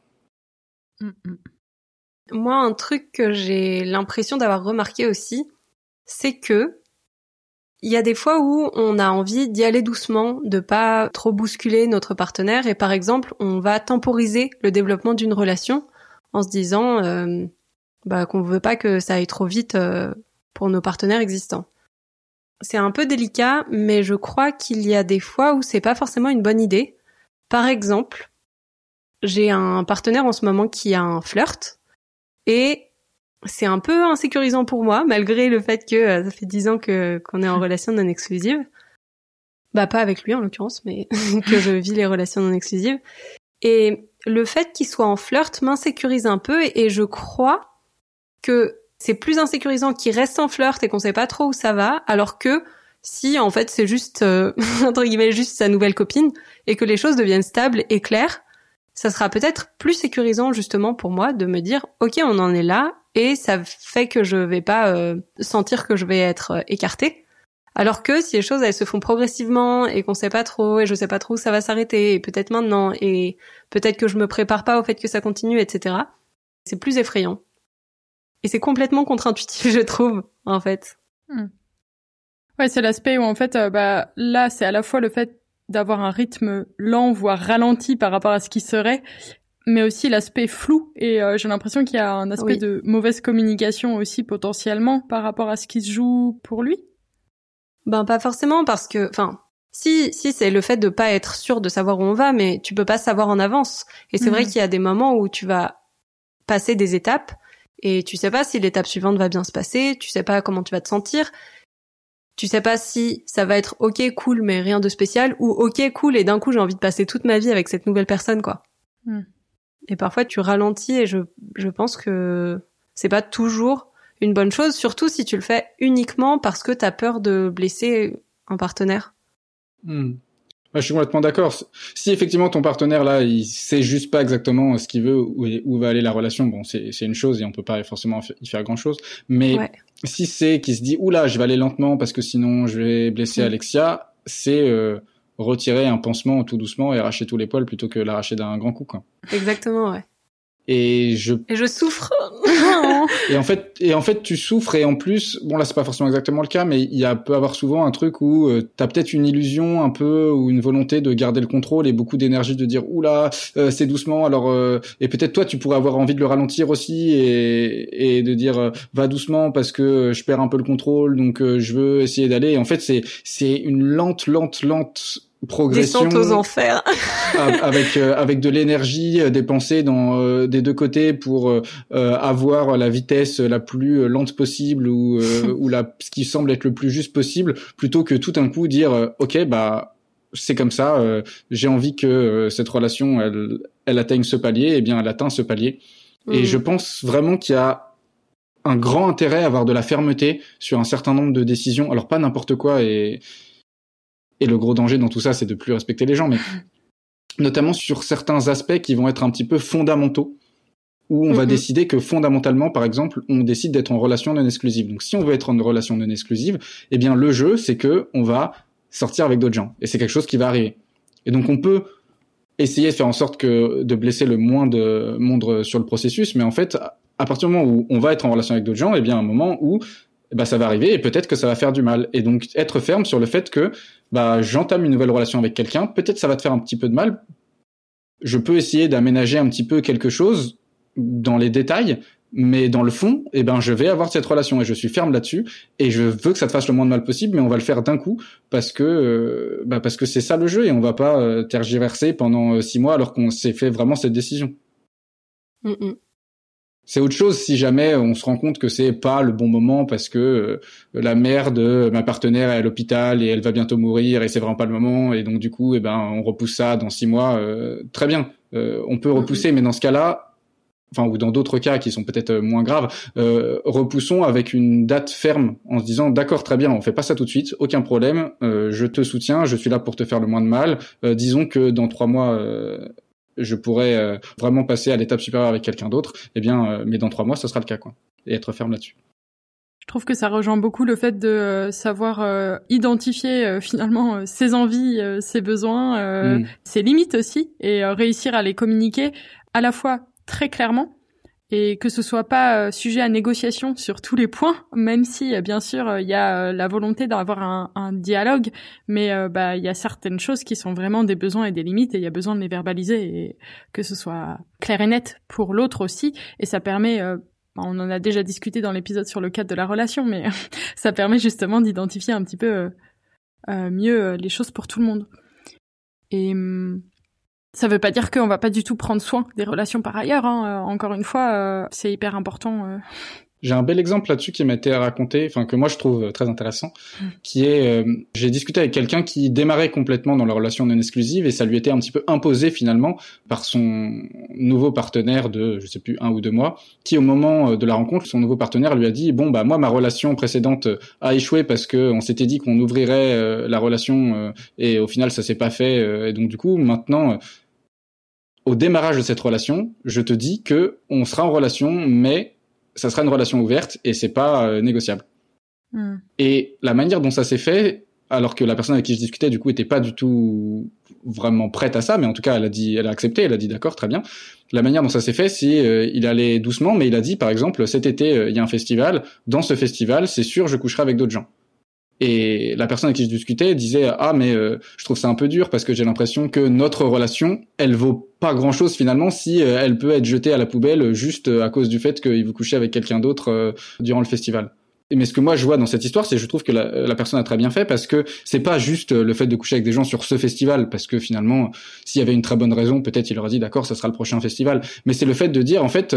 Moi, un truc que j'ai l'impression d'avoir remarqué aussi, c'est que il y a des fois où on a envie d'y aller doucement, de pas trop bousculer notre partenaire, et par exemple, on va temporiser le développement d'une relation en se disant qu'on veut pas que ça aille trop vite pour nos partenaires existants. C'est un peu délicat, mais je crois qu'il y a des fois où c'est pas forcément une bonne idée. Par exemple, j'ai un partenaire en ce moment qui a un flirt, et c'est un peu insécurisant pour moi, malgré le fait que ça fait 10 ans qu'on est en relation non exclusive. Bah, pas avec lui en l'occurrence, mais que je vis les relations non exclusives. Et le fait qu'il soit en flirt m'insécurise un peu, et je crois que c'est plus insécurisant qu'il reste en flirt et qu'on sait pas trop où ça va, alors que si en fait c'est juste, entre guillemets, juste sa nouvelle copine, et que les choses deviennent stables et claires, ça sera peut-être plus sécurisant justement pour moi de me dire ok, on en est là, et ça fait que je vais pas sentir que je vais être écartée. Alors que si les choses elles se font progressivement et qu'on sait pas trop, et je sais pas trop où ça va s'arrêter, et peut-être maintenant, et peut-être que je me prépare pas au fait que ça continue, etc., c'est plus effrayant. Et c'est complètement contre-intuitif, je trouve, en fait. Ouais, c'est l'aspect où en fait, là, c'est à la fois le fait d'avoir un rythme lent, voire ralenti par rapport à ce qui serait, mais aussi l'aspect flou. Et j'ai l'impression qu'il y a un aspect de mauvaise communication aussi potentiellement par rapport à ce qui se joue pour lui. Ben pas forcément, parce que, enfin, si c'est le fait de pas être sûr de savoir où on va, mais tu peux pas savoir en avance. Et c'est vrai qu'il y a des moments où tu vas passer des étapes et tu sais pas si l'étape suivante va bien se passer, tu sais pas comment tu vas te sentir. Tu sais pas si ça va être ok, cool, mais rien de spécial, ou ok, cool, et d'un coup j'ai envie de passer toute ma vie avec cette nouvelle personne, quoi. Et parfois tu ralentis, et je pense que c'est pas toujours une bonne chose, surtout si tu le fais uniquement parce que t'as peur de blesser un partenaire. Ouais, je suis complètement d'accord. Si effectivement ton partenaire là, il sait juste pas exactement ce qu'il veut, où va aller la relation, bon, c'est une chose et on peut pas forcément y faire grand chose. Mais si c'est qu'il se dit, oula, je vais aller lentement parce que sinon je vais blesser Alexia, c'est retirer un pansement tout doucement et arracher tous les poils plutôt que l'arracher d'un grand coup, quoi. Exactement, ouais. Et je souffre. et en fait tu souffres, et en plus, bon là c'est pas forcément exactement le cas, mais peut avoir souvent un truc où t'as peut-être une illusion un peu, ou une volonté de garder le contrôle et beaucoup d'énergie de dire oula, c'est doucement, alors et peut-être toi tu pourrais avoir envie de le ralentir aussi et de dire va doucement parce que je perds un peu le contrôle, donc je veux essayer d'aller. Et en fait c'est une lente progression, descente aux enfers avec de l'énergie dépensée dans des deux côtés pour avoir la vitesse la plus lente possible, ou ce qui semble être le plus juste possible, plutôt que tout d'un coup dire OK, bah c'est comme ça, j'ai envie que cette relation elle atteigne ce palier, et bien elle atteint ce palier. Et je pense vraiment qu'il y a un grand intérêt à avoir de la fermeté sur un certain nombre de décisions, alors pas n'importe quoi, et le gros danger dans tout ça, c'est de plus respecter les gens, mais notamment sur certains aspects qui vont être un petit peu fondamentaux, où on va décider que fondamentalement, par exemple, on décide d'être en relation non exclusive. Donc si on veut être en relation non exclusive, eh bien le jeu, c'est que on va sortir avec d'autres gens, et c'est quelque chose qui va arriver. Et donc on peut essayer de faire en sorte de blesser le moins de monde sur le processus, mais en fait, à partir du moment où on va être en relation avec d'autres gens, eh bien un moment où ça va arriver, et peut-être que ça va faire du mal. Et donc être ferme sur le fait que j'entame une nouvelle relation avec quelqu'un, peut-être ça va te faire un petit peu de mal, je peux essayer d'aménager un petit peu quelque chose dans les détails, mais dans le fond, je vais avoir cette relation et je suis ferme là-dessus, et je veux que ça te fasse le moins de mal possible, mais on va le faire d'un coup parce que c'est ça le jeu, et on va pas tergiverser pendant 6 mois alors qu'on s'est fait vraiment cette décision. C'est autre chose si jamais on se rend compte que c'est pas le bon moment parce que la mère de ma partenaire est à l'hôpital et elle va bientôt mourir et c'est vraiment pas le moment, et donc du coup on repousse ça dans 6 mois. Très bien, on peut repousser, mais dans ce cas-là, ou dans d'autres cas qui sont peut-être moins graves, repoussons avec une date ferme en se disant d'accord, très bien, on fait pas ça tout de suite, aucun problème, je te soutiens, je suis là pour te faire le moins de mal. Disons que dans 3 mois je pourrais vraiment passer à l'étape supérieure avec quelqu'un d'autre, mais dans 3 mois, ce sera le cas, quoi. Et être ferme là-dessus. Je trouve que ça rejoint beaucoup le fait de savoir identifier finalement ses envies, ses besoins, ses limites aussi, et réussir à les communiquer à la fois très clairement, et que ce soit pas sujet à négociation sur tous les points, même si bien sûr il y a la volonté d'avoir un dialogue, mais il y a certaines choses qui sont vraiment des besoins et des limites, et il y a besoin de les verbaliser, et que ce soit clair et net pour l'autre aussi, et ça permet on en a déjà discuté dans l'épisode sur le cadre de la relation, mais ça permet justement d'identifier un petit peu mieux les choses pour tout le monde. Et ça veut pas dire qu'on va pas du tout prendre soin des relations par ailleurs, hein. Encore une fois, c'est hyper important. J'ai un bel exemple là-dessus qui m'a été raconté, que moi je trouve très intéressant, qui est, j'ai discuté avec quelqu'un qui démarrait complètement dans la relation non exclusive, et ça lui était un petit peu imposé finalement par son nouveau partenaire de, je sais plus, 1 ou 2 mois, qui au moment de la rencontre, son nouveau partenaire lui a dit moi ma relation précédente a échoué parce que on s'était dit qu'on ouvrirait la relation et au final ça s'est pas fait, et donc du coup maintenant au démarrage de cette relation, je te dis que on sera en relation, mais ça sera une relation ouverte et c'est pas négociable. Et la manière dont ça s'est fait, alors que la personne avec qui je discutais du coup était pas du tout vraiment prête à ça, mais en tout cas elle a accepté, elle a dit d'accord, très bien. La manière dont ça s'est fait, c'est il allait doucement, mais il a dit par exemple cet été il y a un festival, dans ce festival c'est sûr je coucherai avec d'autres gens. Et la personne avec qui je discutais disait mais je trouve ça un peu dur parce que j'ai l'impression que notre relation elle vaut pas grand chose finalement si elle peut être jetée à la poubelle juste à cause du fait qu'il veut coucher avec quelqu'un d'autre durant le festival. Mais ce que moi je vois dans cette histoire, c'est que je trouve que la personne a très bien fait, parce que c'est pas juste le fait de coucher avec des gens sur ce festival, parce que finalement s'il y avait une très bonne raison, peut-être il aurait dit d'accord, ça sera le prochain festival, mais c'est le fait de dire en fait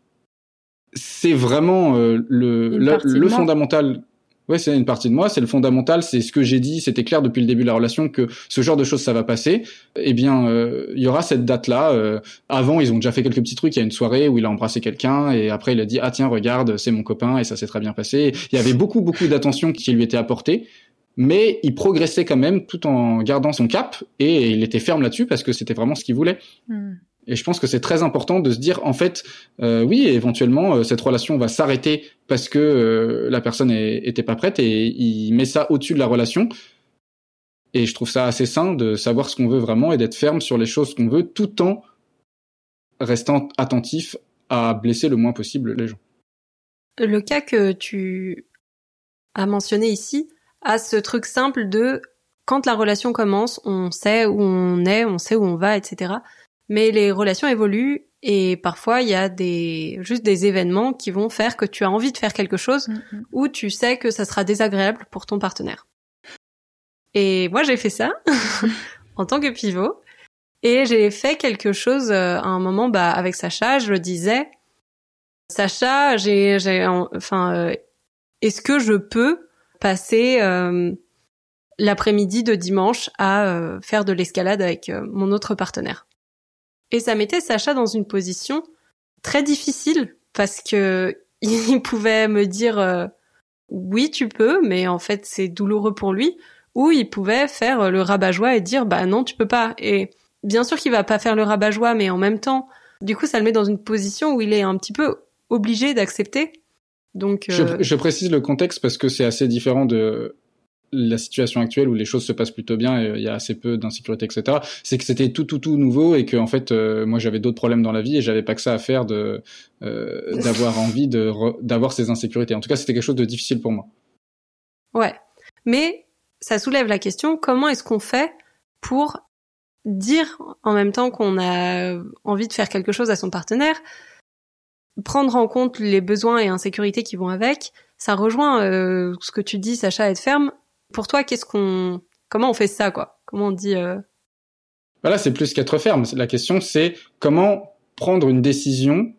c'est vraiment le fondamental. Ouais, c'est une partie de moi, c'est le fondamental, c'est ce que j'ai dit, c'était clair depuis le début de la relation que ce genre de choses ça va passer. Eh bien, il y aura cette date-là. Avant, ils ont déjà fait quelques petits trucs. Il y a une soirée où il a embrassé quelqu'un et après il a dit tiens regarde, c'est mon copain, et ça s'est très bien passé. Il y avait beaucoup d'attention qui lui était apportée. mais il progressait quand même tout en gardant son cap et il était ferme là-dessus parce que c'était vraiment ce qu'il voulait. Et je pense que c'est très important de se dire, en fait, oui, éventuellement, cette relation va s'arrêter parce que la personne était pas prête et il met ça au-dessus de la relation. Et je trouve ça assez sain de savoir ce qu'on veut vraiment et d'être ferme sur les choses qu'on veut tout en restant attentif à blesser le moins possible les gens. Le cas que tu as mentionné ici a ce truc simple de quand la relation commence, on sait où on est, on sait où on va, etc. Mais les relations évoluent et parfois il y a juste des événements qui vont faire que tu as envie de faire quelque chose ou tu sais que ça sera désagréable pour ton partenaire. Et moi j'ai fait ça en tant que pivot et j'ai fait quelque chose à un moment avec Sacha, je le disais, Sacha, est-ce que je peux passer l'après-midi de dimanche à faire de l'escalade avec mon autre partenaire? Et ça mettait Sacha dans une position très difficile parce que il pouvait me dire oui tu peux, mais en fait c'est douloureux pour lui, ou il pouvait faire le rabat-joie et dire bah non tu peux pas. Et bien sûr qu'il va pas faire le rabat-joie, mais en même temps, du coup ça le met dans une position où il est un petit peu obligé d'accepter. Donc je précise le contexte parce que c'est assez différent de la situation actuelle où les choses se passent plutôt bien et il y a assez peu d'insécurité, etc. C'est que c'était tout nouveau et que en fait moi j'avais d'autres problèmes dans la vie et j'avais pas que ça à faire d'avoir envie d'avoir ces insécurités. En tout cas c'était quelque chose de difficile pour moi. Ouais, mais ça soulève la question, comment est-ce qu'on fait pour dire en même temps qu'on a envie de faire quelque chose à son partenaire, prendre en compte les besoins et insécurités qui vont avec. Ça rejoint ce que tu dis, Sacha, être ferme. Pour toi, comment on fait ça, quoi? Comment on dit Voilà, c'est plus qu'être ferme. La question, c'est comment prendre une décision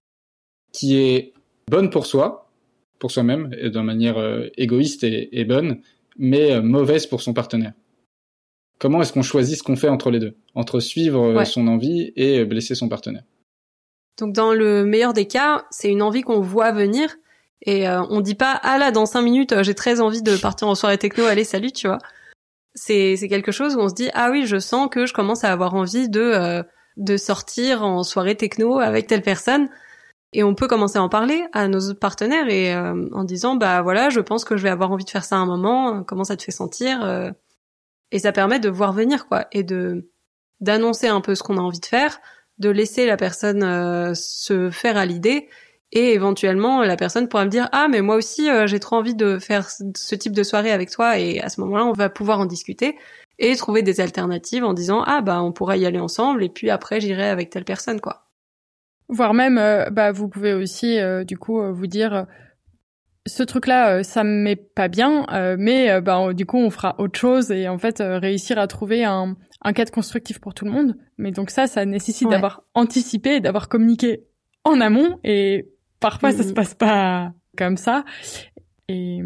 qui est bonne pour soi, pour soi-même, et d'une manière égoïste et bonne, mais mauvaise pour son partenaire. Comment est-ce qu'on choisit ce qu'on fait entre les deux? Entre suivre son envie et blesser son partenaire. Donc dans le meilleur des cas, c'est une envie qu'on voit venir et on dit pas ah là dans 5 minutes j'ai très envie de partir en soirée techno, allez salut, tu vois. C'est quelque chose où on se dit ah oui, je sens que je commence à avoir envie de sortir en soirée techno avec telle personne, et on peut commencer à en parler à nos autres partenaires et en disant bah voilà, je pense que je vais avoir envie de faire ça à un moment, comment ça te fait sentir, et ça permet de voir venir quoi, et d'annoncer un peu ce qu'on a envie de faire, de laisser la personne se faire à l'idée, et éventuellement la personne pourra me dire ah mais moi aussi j'ai trop envie de faire ce type de soirée avec toi, et à ce moment-là on va pouvoir en discuter et trouver des alternatives en disant ah bah on pourra y aller ensemble et puis après j'irai avec telle personne quoi. Voire même vous pouvez aussi du coup vous dire ce truc-là ça me met pas bien, mais du coup on fera autre chose, et en fait réussir à trouver un cadre constructif pour tout le monde. Mais donc ça nécessite d'avoir anticipé et d'avoir communiqué en amont, et parfois ça se passe pas comme ça. Et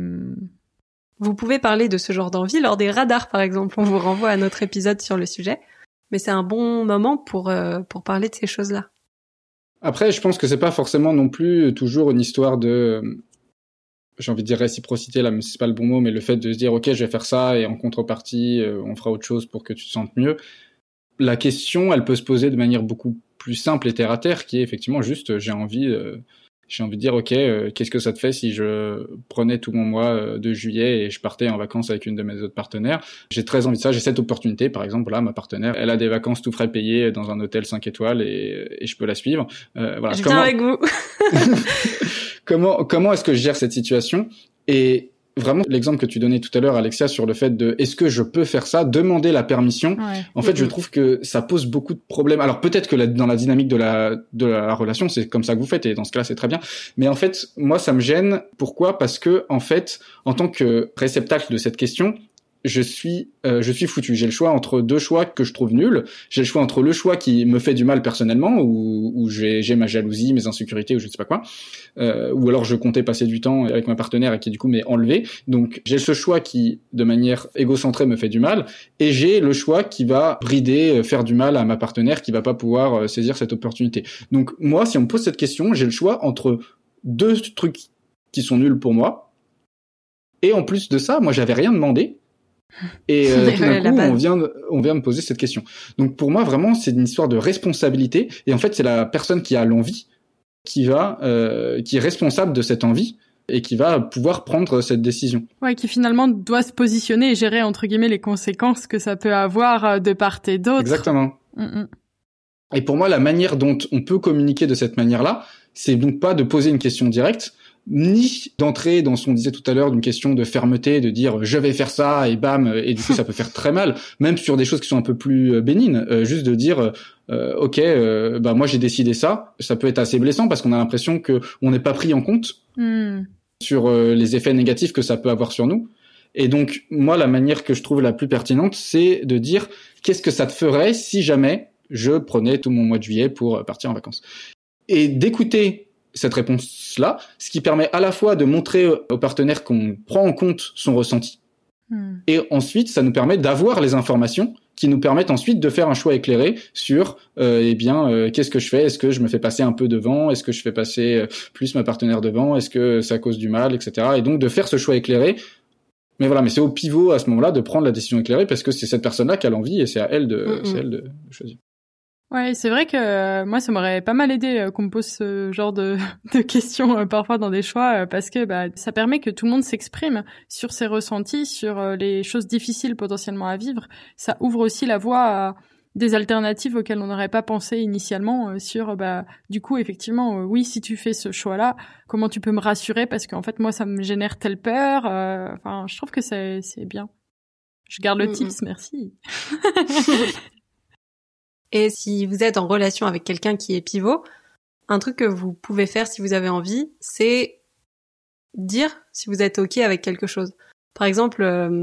vous pouvez parler de ce genre d'envie lors des radars par exemple, on vous renvoie à notre épisode sur le sujet, mais c'est un bon moment pour parler de ces choses-là. Après je pense que c'est pas forcément non plus toujours une histoire de j'ai envie de dire réciprocité là, mais c'est pas le bon mot, mais le fait de se dire ok je vais faire ça et en contrepartie on fera autre chose pour que tu te sentes mieux. La question elle peut se poser de manière beaucoup plus simple et terre à terre, qui est effectivement juste j'ai envie de dire ok qu'est-ce que ça te fait si je prenais tout mon mois de juillet et je partais en vacances avec une de mes autres partenaires. J'ai très envie de ça, j'ai cette opportunité par exemple, là ma partenaire elle a des vacances tout frais payées dans un hôtel 5 étoiles et je peux la suivre. Voilà. Je viens avec vous. Comment est-ce que je gère cette situation? Et vraiment, l'exemple que tu donnais tout à l'heure, Alexia, sur le fait de est-ce que je peux faire ça, demander la permission. Ouais. En fait, je trouve que ça pose beaucoup de problèmes. Alors peut-être que dans la dynamique de la relation, c'est comme ça que vous faites, et dans ce cas-là, c'est très bien. Mais en fait, moi, ça me gêne. Pourquoi? Parce que en fait, en tant que réceptacle de cette question, je suis foutu. J'ai le choix entre deux choix que je trouve nuls. J'ai le choix entre le choix qui me fait du mal personnellement, où j'ai ma jalousie, mes insécurités, ou je ne sais pas quoi, ou alors je comptais passer du temps avec ma partenaire et qui du coup m'est enlevé. Donc j'ai ce choix qui, de manière égocentrée, me fait du mal, et j'ai le choix qui va brider, faire du mal à ma partenaire, qui va pas pouvoir saisir cette opportunité. Donc moi, si on me pose cette question, j'ai le choix entre deux trucs qui sont nuls pour moi. Et en plus de ça, moi, j'avais rien demandé. Et tout d'un coup, on vient de me poser cette question. Donc pour moi, vraiment, c'est une histoire de responsabilité. Et en fait, c'est la personne qui a l'envie qui est responsable de cette envie et qui va pouvoir prendre cette décision. Ouais, qui finalement doit se positionner et gérer entre guillemets les conséquences que ça peut avoir de part et d'autre. Exactement. Et pour moi, la manière dont on peut communiquer de cette manière-là, c'est donc pas de poser une question directe, ni d'entrer dans ce qu'on disait tout à l'heure d'une question de fermeté, de dire je vais faire ça et bam, et du coup ça peut faire très mal, même sur des choses qui sont un peu plus bénignes, juste de dire ok, moi j'ai décidé ça peut être assez blessant parce qu'on a l'impression que on n'est pas pris en compte sur les effets négatifs que ça peut avoir sur nous. Et donc moi la manière que je trouve la plus pertinente, c'est de dire qu'est-ce que ça te ferait si jamais je prenais tout mon mois de juillet pour partir en vacances, et d'écouter cette réponse-là, ce qui permet à la fois de montrer au partenaire qu'on prend en compte son ressenti, et ensuite, ça nous permet d'avoir les informations qui nous permettent ensuite de faire un choix éclairé sur, qu'est-ce que je fais ? Est-ce que je me fais passer un peu devant ? Est-ce que je fais passer plus ma partenaire devant ? Est-ce que ça cause du mal, etc. Et donc, de faire ce choix éclairé. Mais voilà, mais c'est au pivot à ce moment-là de prendre la décision éclairée parce que c'est cette personne-là qui a l'envie et c'est à elle de choisir. Ouais, c'est vrai que moi ça m'aurait pas mal aidé qu'on me pose ce genre de questions parfois dans des choix parce que ça permet que tout le monde s'exprime sur ses ressentis, sur les choses difficiles potentiellement à vivre. Ça ouvre aussi la voie à des alternatives auxquelles on n'aurait pas pensé initialement sur du coup effectivement oui, si tu fais ce choix-là, comment tu peux me rassurer parce qu'en fait moi ça me génère telle peur, enfin je trouve que c'est bien. Je garde le tips, merci. Et si vous êtes en relation avec quelqu'un qui est pivot, un truc que vous pouvez faire si vous avez envie, c'est dire si vous êtes OK avec quelque chose. Par exemple,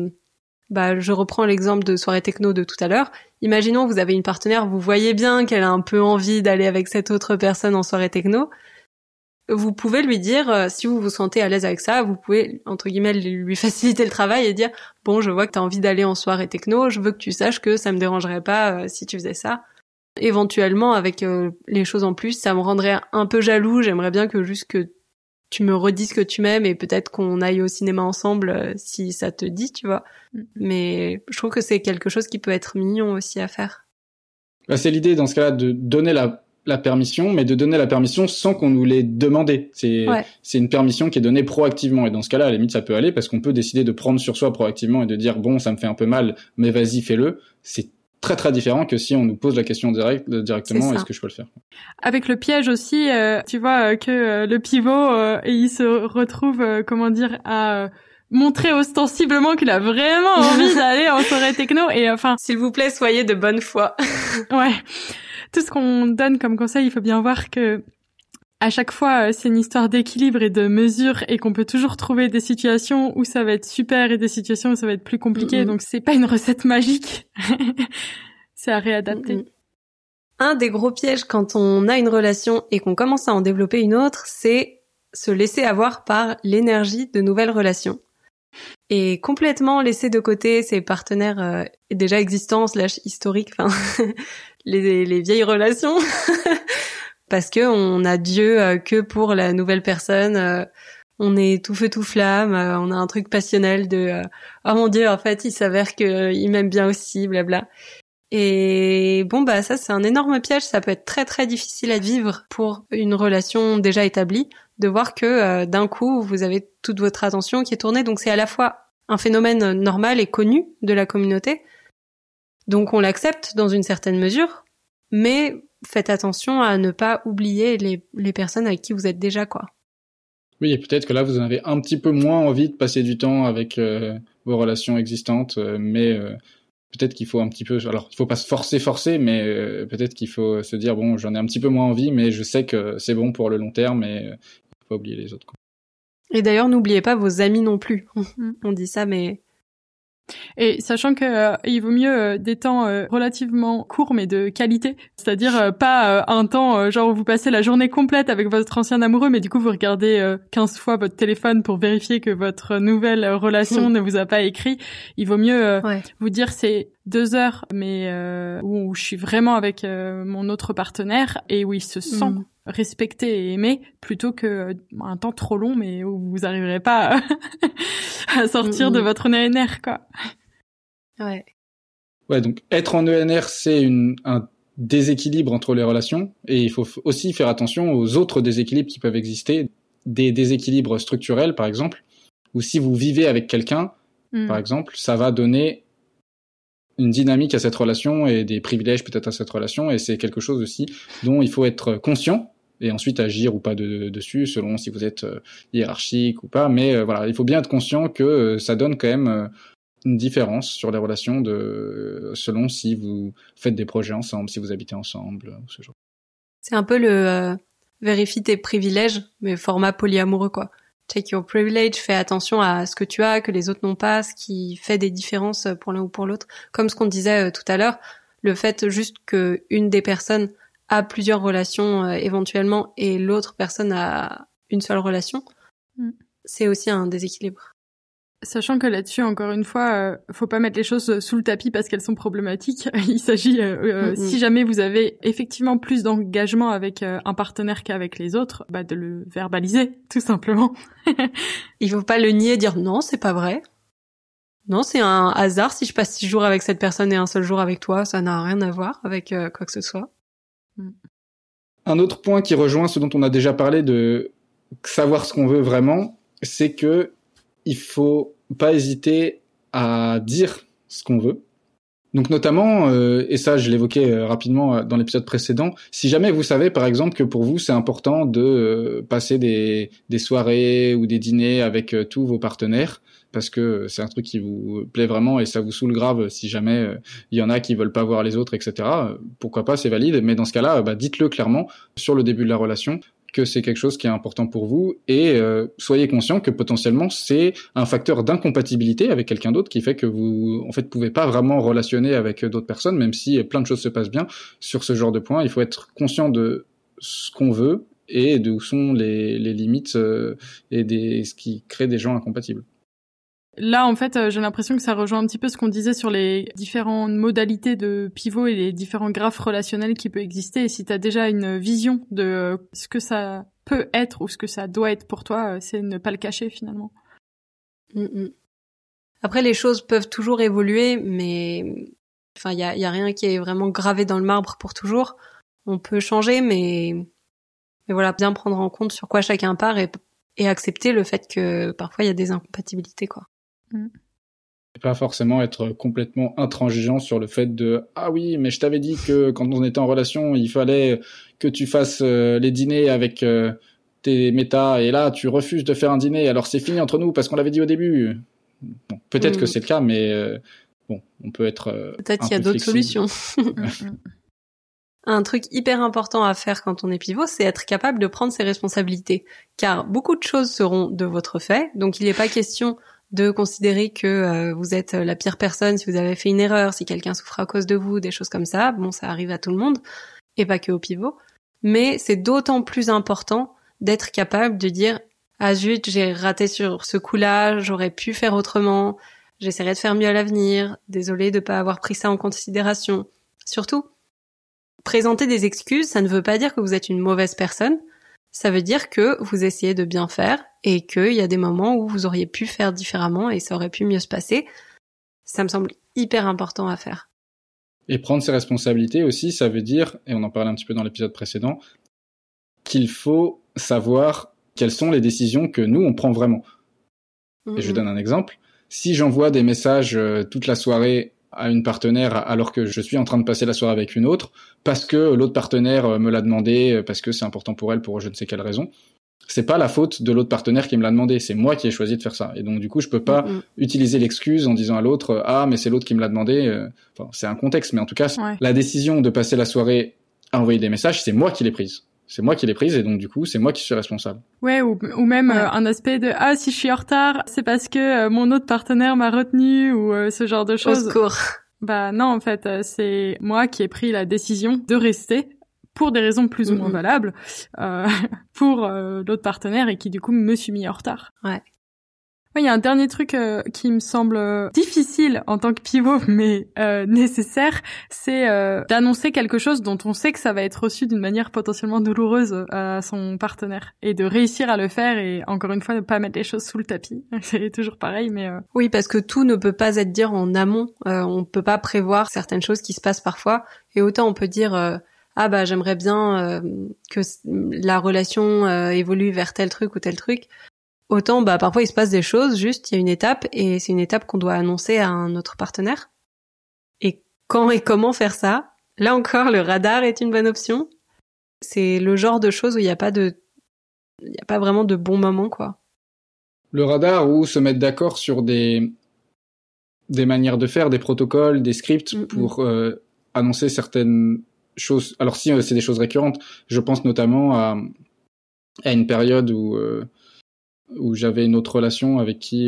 je reprends l'exemple de soirée techno de tout à l'heure. Imaginons vous avez une partenaire, vous voyez bien qu'elle a un peu envie d'aller avec cette autre personne en soirée techno. Vous pouvez lui dire, si vous vous sentez à l'aise avec ça, vous pouvez, entre guillemets, lui faciliter le travail et dire « Bon, je vois que t'as envie d'aller en soirée techno, je veux que tu saches que ça me dérangerait pas si tu faisais ça. » Éventuellement, avec les choses en plus, ça me rendrait un peu jaloux. J'aimerais bien que tu me redises que tu m'aimes et peut-être qu'on aille au cinéma ensemble si ça te dit, tu vois. Mais je trouve que c'est quelque chose qui peut être mignon aussi à faire. C'est l'idée dans ce cas-là de donner la permission, mais de donner la permission sans qu'on nous l'ait demandé. C'est une permission qui est donnée proactivement. Et dans ce cas-là, à la limite, ça peut aller parce qu'on peut décider de prendre sur soi proactivement et de dire bon, ça me fait un peu mal, mais vas-y, fais-le. C'est très très différent que si on nous pose la question directement, est-ce que je peux le faire ? Avec le piège aussi, tu vois que le pivot, il se retrouve, à montrer ostensiblement qu'il a vraiment envie d'aller en soirée techno et enfin. S'il vous plaît, soyez de bonne foi. Ouais, tout ce qu'on donne comme conseil, il faut bien voir que à chaque fois, c'est une histoire d'équilibre et de mesure et qu'on peut toujours trouver des situations où ça va être super et des situations où ça va être plus compliqué. Donc, c'est pas une recette magique. C'est à réadapter. Un des gros pièges quand on a une relation et qu'on commence à en développer une autre, c'est se laisser avoir par l'énergie de nouvelles relations. Et complètement laisser de côté ses partenaires déjà existants / historiques, enfin, les vieilles relations. Parce que on a Dieu que pour la nouvelle personne, on est tout feu tout flamme, on a un truc passionnel de oh mon Dieu, en fait il s'avère qu'il m'aime bien aussi, blabla. Et bon ça c'est un énorme piège, ça peut être très très difficile à vivre pour une relation déjà établie, de voir que d'un coup vous avez toute votre attention qui est tournée, donc c'est à la fois un phénomène normal et connu de la communauté, donc on l'accepte dans une certaine mesure, mais faites attention à ne pas oublier les personnes avec qui vous êtes déjà, quoi. Oui, et peut-être que là, vous en avez un petit peu moins envie de passer du temps avec vos relations existantes, mais peut-être qu'il faut un petit peu... Alors, il faut pas se forcer, mais peut-être qu'il faut se dire, bon, j'en ai un petit peu moins envie, mais je sais que c'est bon pour le long terme, et il faut pas oublier les autres, quoi. Et d'ailleurs, n'oubliez pas vos amis non plus. On dit ça, mais... Et sachant que il vaut mieux des temps relativement courts mais de qualité, c'est-à-dire pas un temps genre où vous passez la journée complète avec votre ancien amoureux mais du coup vous regardez 15 fois votre téléphone pour vérifier que votre nouvelle relation ne vous a pas écrit. Il vaut mieux vous dire c'est 2 heures mais où je suis vraiment avec mon autre partenaire et où il se sent respecté et aimé plutôt que un temps trop long mais où vous arriverez pas à sortir de votre ENR, quoi. Ouais. Ouais, donc être en ENR, c'est un déséquilibre entre les relations, et il faut aussi faire attention aux autres déséquilibres qui peuvent exister, des déséquilibres structurels, par exemple, ou si vous vivez avec quelqu'un, par exemple, ça va donner une dynamique à cette relation et des privilèges peut-être à cette relation, et c'est quelque chose aussi dont il faut être conscient et ensuite agir ou pas dessus selon si vous êtes hiérarchique ou pas, mais voilà, il faut bien être conscient que ça donne quand même une différence sur les relations selon si vous faites des projets ensemble, si vous habitez ensemble ou ce genre. C'est un peu le vérifie tes privilèges mais format polyamoureux, quoi. Check your privilege, fais attention à ce que tu as, que les autres n'ont pas, ce qui fait des différences pour l'un ou pour l'autre. Comme ce qu'on disait tout à l'heure, le fait juste que une des personnes a plusieurs relations éventuellement et l'autre personne a une seule relation, c'est aussi un déséquilibre. Sachant que là-dessus, encore une fois, faut pas mettre les choses sous le tapis parce qu'elles sont problématiques. Il s'agit, si jamais vous avez effectivement plus d'engagement avec un partenaire qu'avec les autres, de le verbaliser, tout simplement. Il faut pas le nier, dire non, c'est pas vrai. Non, c'est un hasard si je passe 6 jours avec cette personne et un seul jour avec toi, ça n'a rien à voir avec quoi que ce soit. Un autre point qui rejoint ce dont on a déjà parlé de savoir ce qu'on veut vraiment, c'est que il faut pas hésiter à dire ce qu'on veut. Donc notamment, et ça je l'évoquais rapidement dans l'épisode précédent, si jamais vous savez par exemple que pour vous c'est important de passer des soirées ou des dîners avec tous vos partenaires, parce que c'est un truc qui vous plaît vraiment et ça vous saoule grave si jamais il y en a qui veulent pas voir les autres, etc. Pourquoi pas, c'est valide, mais dans ce cas-là, dites-le clairement sur le début de la relation, que c'est quelque chose qui est important pour vous, et soyez conscient que potentiellement c'est un facteur d'incompatibilité avec quelqu'un d'autre qui fait que vous en fait pouvez pas vraiment relationner avec d'autres personnes, même si plein de choses se passent bien. Sur ce genre de points, il faut être conscient de ce qu'on veut et d'où sont les limites et ce qui crée des gens incompatibles. Là, en fait, j'ai l'impression que ça rejoint un petit peu ce qu'on disait sur les différentes modalités de pivot et les différents graphes relationnels qui peuvent exister. Et si tu as déjà une vision de ce que ça peut être ou ce que ça doit être pour toi, c'est ne pas le cacher finalement. Après, les choses peuvent toujours évoluer, mais enfin, il y a rien qui est vraiment gravé dans le marbre pour toujours. On peut changer, mais voilà, bien prendre en compte sur quoi chacun part et accepter le fait que parfois il y a des incompatibilités, quoi. Et pas forcément être complètement intransigeant sur le fait de « Ah oui, mais je t'avais dit que quand on était en relation, il fallait que tu fasses les dîners avec tes métas, et là, tu refuses de faire un dîner, alors c'est fini entre nous parce qu'on l'avait dit au début. » Bon, peut-être que c'est le cas, mais bon, on peut être peut-être qu'il y a d'autres solutions. Un truc hyper important à faire quand on est pivot, c'est être capable de prendre ses responsabilités. Car beaucoup de choses seront de votre fait, donc il n'est pas question de considérer que vous êtes la pire personne si vous avez fait une erreur, si quelqu'un souffre à cause de vous, des choses comme ça. Bon, ça arrive à tout le monde, et pas que au pivot. Mais c'est d'autant plus important d'être capable de dire « Ah zut, j'ai raté sur ce coup-là, j'aurais pu faire autrement, j'essaierai de faire mieux à l'avenir, désolé de pas avoir pris ça en considération. » Surtout, présenter des excuses, ça ne veut pas dire que vous êtes une mauvaise personne, ça veut dire que vous essayez de bien faire et qu'il y a des moments où vous auriez pu faire différemment et ça aurait pu mieux se passer. Ça me semble hyper important à faire. Et prendre ses responsabilités aussi, ça veut dire, et on en parlait un petit peu dans l'épisode précédent, qu'il faut savoir quelles sont les décisions que nous, on prend vraiment. Et je donne un exemple. Si j'envoie des messages toute la soirée à une partenaire alors que je suis en train de passer la soirée avec une autre, parce que l'autre partenaire me l'a demandé, parce que c'est important pour elle pour je ne sais quelle raison, c'est pas la faute de l'autre partenaire qui me l'a demandé, c'est moi qui ai choisi de faire ça. Et donc du coup, je peux pas utiliser l'excuse en disant à l'autre « Ah, mais c'est l'autre qui me l'a demandé ». Enfin, c'est un contexte, mais en tout cas, la décision de passer la soirée à envoyer des messages, c'est moi qui l'ai prise. C'est moi qui l'ai prise et donc du coup, c'est moi qui suis responsable. Ouais, ou même un aspect de « Ah, si je suis en retard, c'est parce que mon autre partenaire m'a retenu » ou ce genre de choses. Au secours. Bah non, en fait, c'est moi qui ai pris la décision de rester pour des raisons plus ou moins valables pour l'autre partenaire et qui du coup me suis mis en retard. Ouais. Oui, il y a un dernier truc qui me semble difficile en tant que pivot, mais nécessaire, c'est d'annoncer quelque chose dont on sait que ça va être reçu d'une manière potentiellement douloureuse à son partenaire, et de réussir à le faire, et encore une fois, ne pas mettre les choses sous le tapis. C'est toujours pareil, mais... Oui, parce que tout ne peut pas être dit en amont. On peut pas prévoir certaines choses qui se passent parfois, et autant on peut dire... ah bah j'aimerais bien que la relation évolue vers tel truc ou tel truc. Autant bah parfois il se passe des choses, juste il y a une étape et c'est une étape qu'on doit annoncer à un autre partenaire. Et quand et comment faire ça? Là encore, le radar est une bonne option. C'est le genre de choses où il y a pas vraiment de bon moment, quoi. Le radar, ou se mettre d'accord sur des manières de faire, des protocoles, des scripts pour annoncer certaines choses. Alors si c'est des choses récurrentes, je pense notamment à une période où j'avais une autre relation avec qui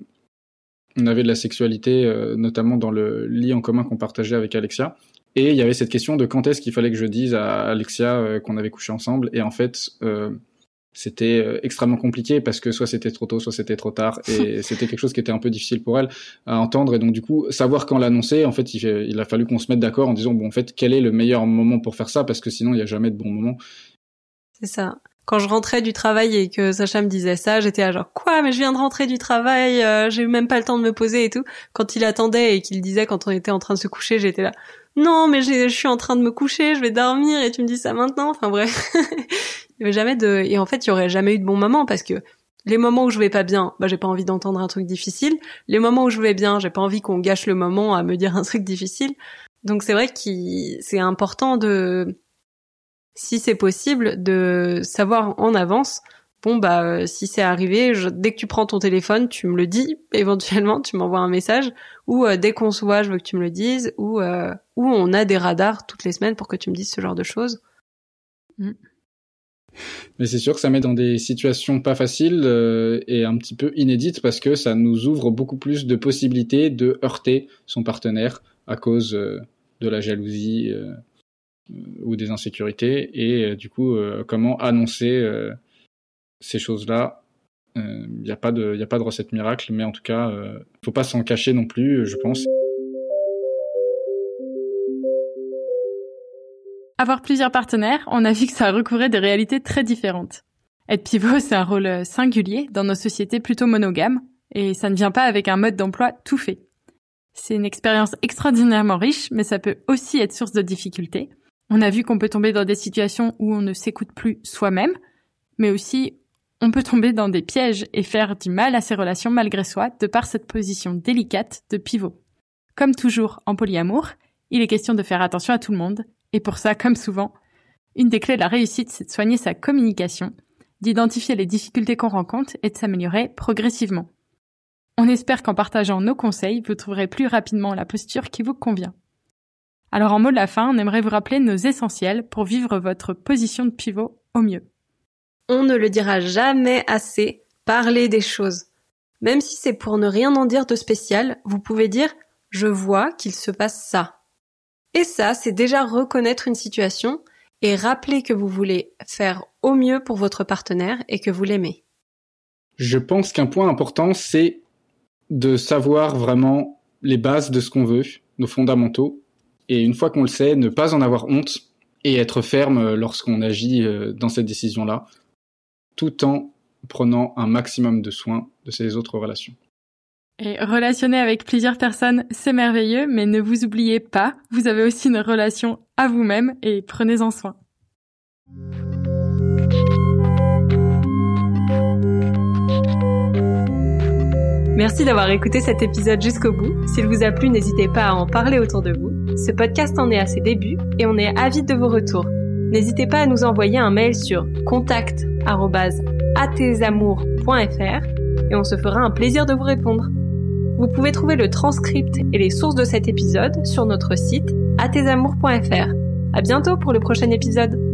on avait de la sexualité, notamment dans le lit en commun qu'on partageait avec Alexia. Et il y avait cette question de quand est-ce qu'il fallait que je dise à Alexia qu'on avait couché ensemble. Et en fait, c'était extrêmement compliqué parce que soit c'était trop tôt, soit c'était trop tard. Et c'était quelque chose qui était un peu difficile pour elle à entendre. Et donc du coup, savoir quand l'annoncer, en fait, il a fallu qu'on se mette d'accord en disant, bon, en fait, quel est le meilleur moment pour faire ça? Parce que sinon, il n'y a jamais de bon moment. C'est ça. Quand je rentrais du travail et que Sacha me disait ça, j'étais là genre quoi, mais je viens de rentrer du travail, j'ai eu même pas le temps de me poser et tout. Quand il attendait et qu'il disait quand on était en train de se coucher, j'étais là non mais je suis en train de me coucher, je vais dormir et tu me dis ça maintenant. Enfin bref, il y avait jamais et en fait il y aurait jamais eu de bon moment parce que les moments où je vais pas bien, bah j'ai pas envie d'entendre un truc difficile. Les moments où je vais bien, j'ai pas envie qu'on gâche le moment à me dire un truc difficile. Donc c'est vrai que c'est important si c'est possible, de savoir en avance, bon bah si c'est arrivé, dès que tu prends ton téléphone, tu me le dis, éventuellement tu m'envoies un message, ou dès qu'on se voit, je veux que tu me le dises, ou on a des radars toutes les semaines pour que tu me dises ce genre de choses. Mais c'est sûr que ça met dans des situations pas faciles et un petit peu inédites parce que ça nous ouvre beaucoup plus de possibilités de heurter son partenaire à cause de la jalousie ou des insécurités, et du coup comment annoncer ces choses-là. Il y a pas de recette miracle, mais en tout cas faut pas s'en cacher non plus, je pense. Avoir plusieurs partenaires, on a vu que ça recouvrait des réalités très différentes. Être pivot, c'est un rôle singulier dans nos sociétés plutôt monogames, et ça ne vient pas avec un mode d'emploi tout fait. C'est une expérience extraordinairement riche, mais ça peut aussi être source de difficultés. On a vu qu'on peut tomber dans des situations où on ne s'écoute plus soi-même, mais aussi on peut tomber dans des pièges et faire du mal à ses relations malgré soi de par cette position délicate de pivot. Comme toujours en polyamour, il est question de faire attention à tout le monde, et pour ça, comme souvent, une des clés de la réussite, c'est de soigner sa communication, d'identifier les difficultés qu'on rencontre et de s'améliorer progressivement. On espère qu'en partageant nos conseils, vous trouverez plus rapidement la posture qui vous convient. Alors en mot de la fin, on aimerait vous rappeler nos essentiels pour vivre votre position de pivot au mieux. On ne le dira jamais assez, parlez des choses. Même si c'est pour ne rien en dire de spécial, vous pouvez dire « je vois qu'il se passe ça ». Et ça, c'est déjà reconnaître une situation et rappeler que vous voulez faire au mieux pour votre partenaire et que vous l'aimez. Je pense qu'un point important, c'est de savoir vraiment les bases de ce qu'on veut, nos fondamentaux. Et une fois qu'on le sait, ne pas en avoir honte et être ferme lorsqu'on agit dans cette décision-là, tout en prenant un maximum de soin de ses autres relations. Et relationner avec plusieurs personnes, c'est merveilleux, mais ne vous oubliez pas, vous avez aussi une relation à vous-même et prenez-en soin. Merci d'avoir écouté cet épisode jusqu'au bout. S'il vous a plu, n'hésitez pas à en parler autour de vous. Ce podcast en est à ses débuts et on est avides de vos retours. N'hésitez pas à nous envoyer un mail sur contact@atesamours.fr et on se fera un plaisir de vous répondre. Vous pouvez trouver le transcript et les sources de cet épisode sur notre site atesamours.fr. À bientôt pour le prochain épisode.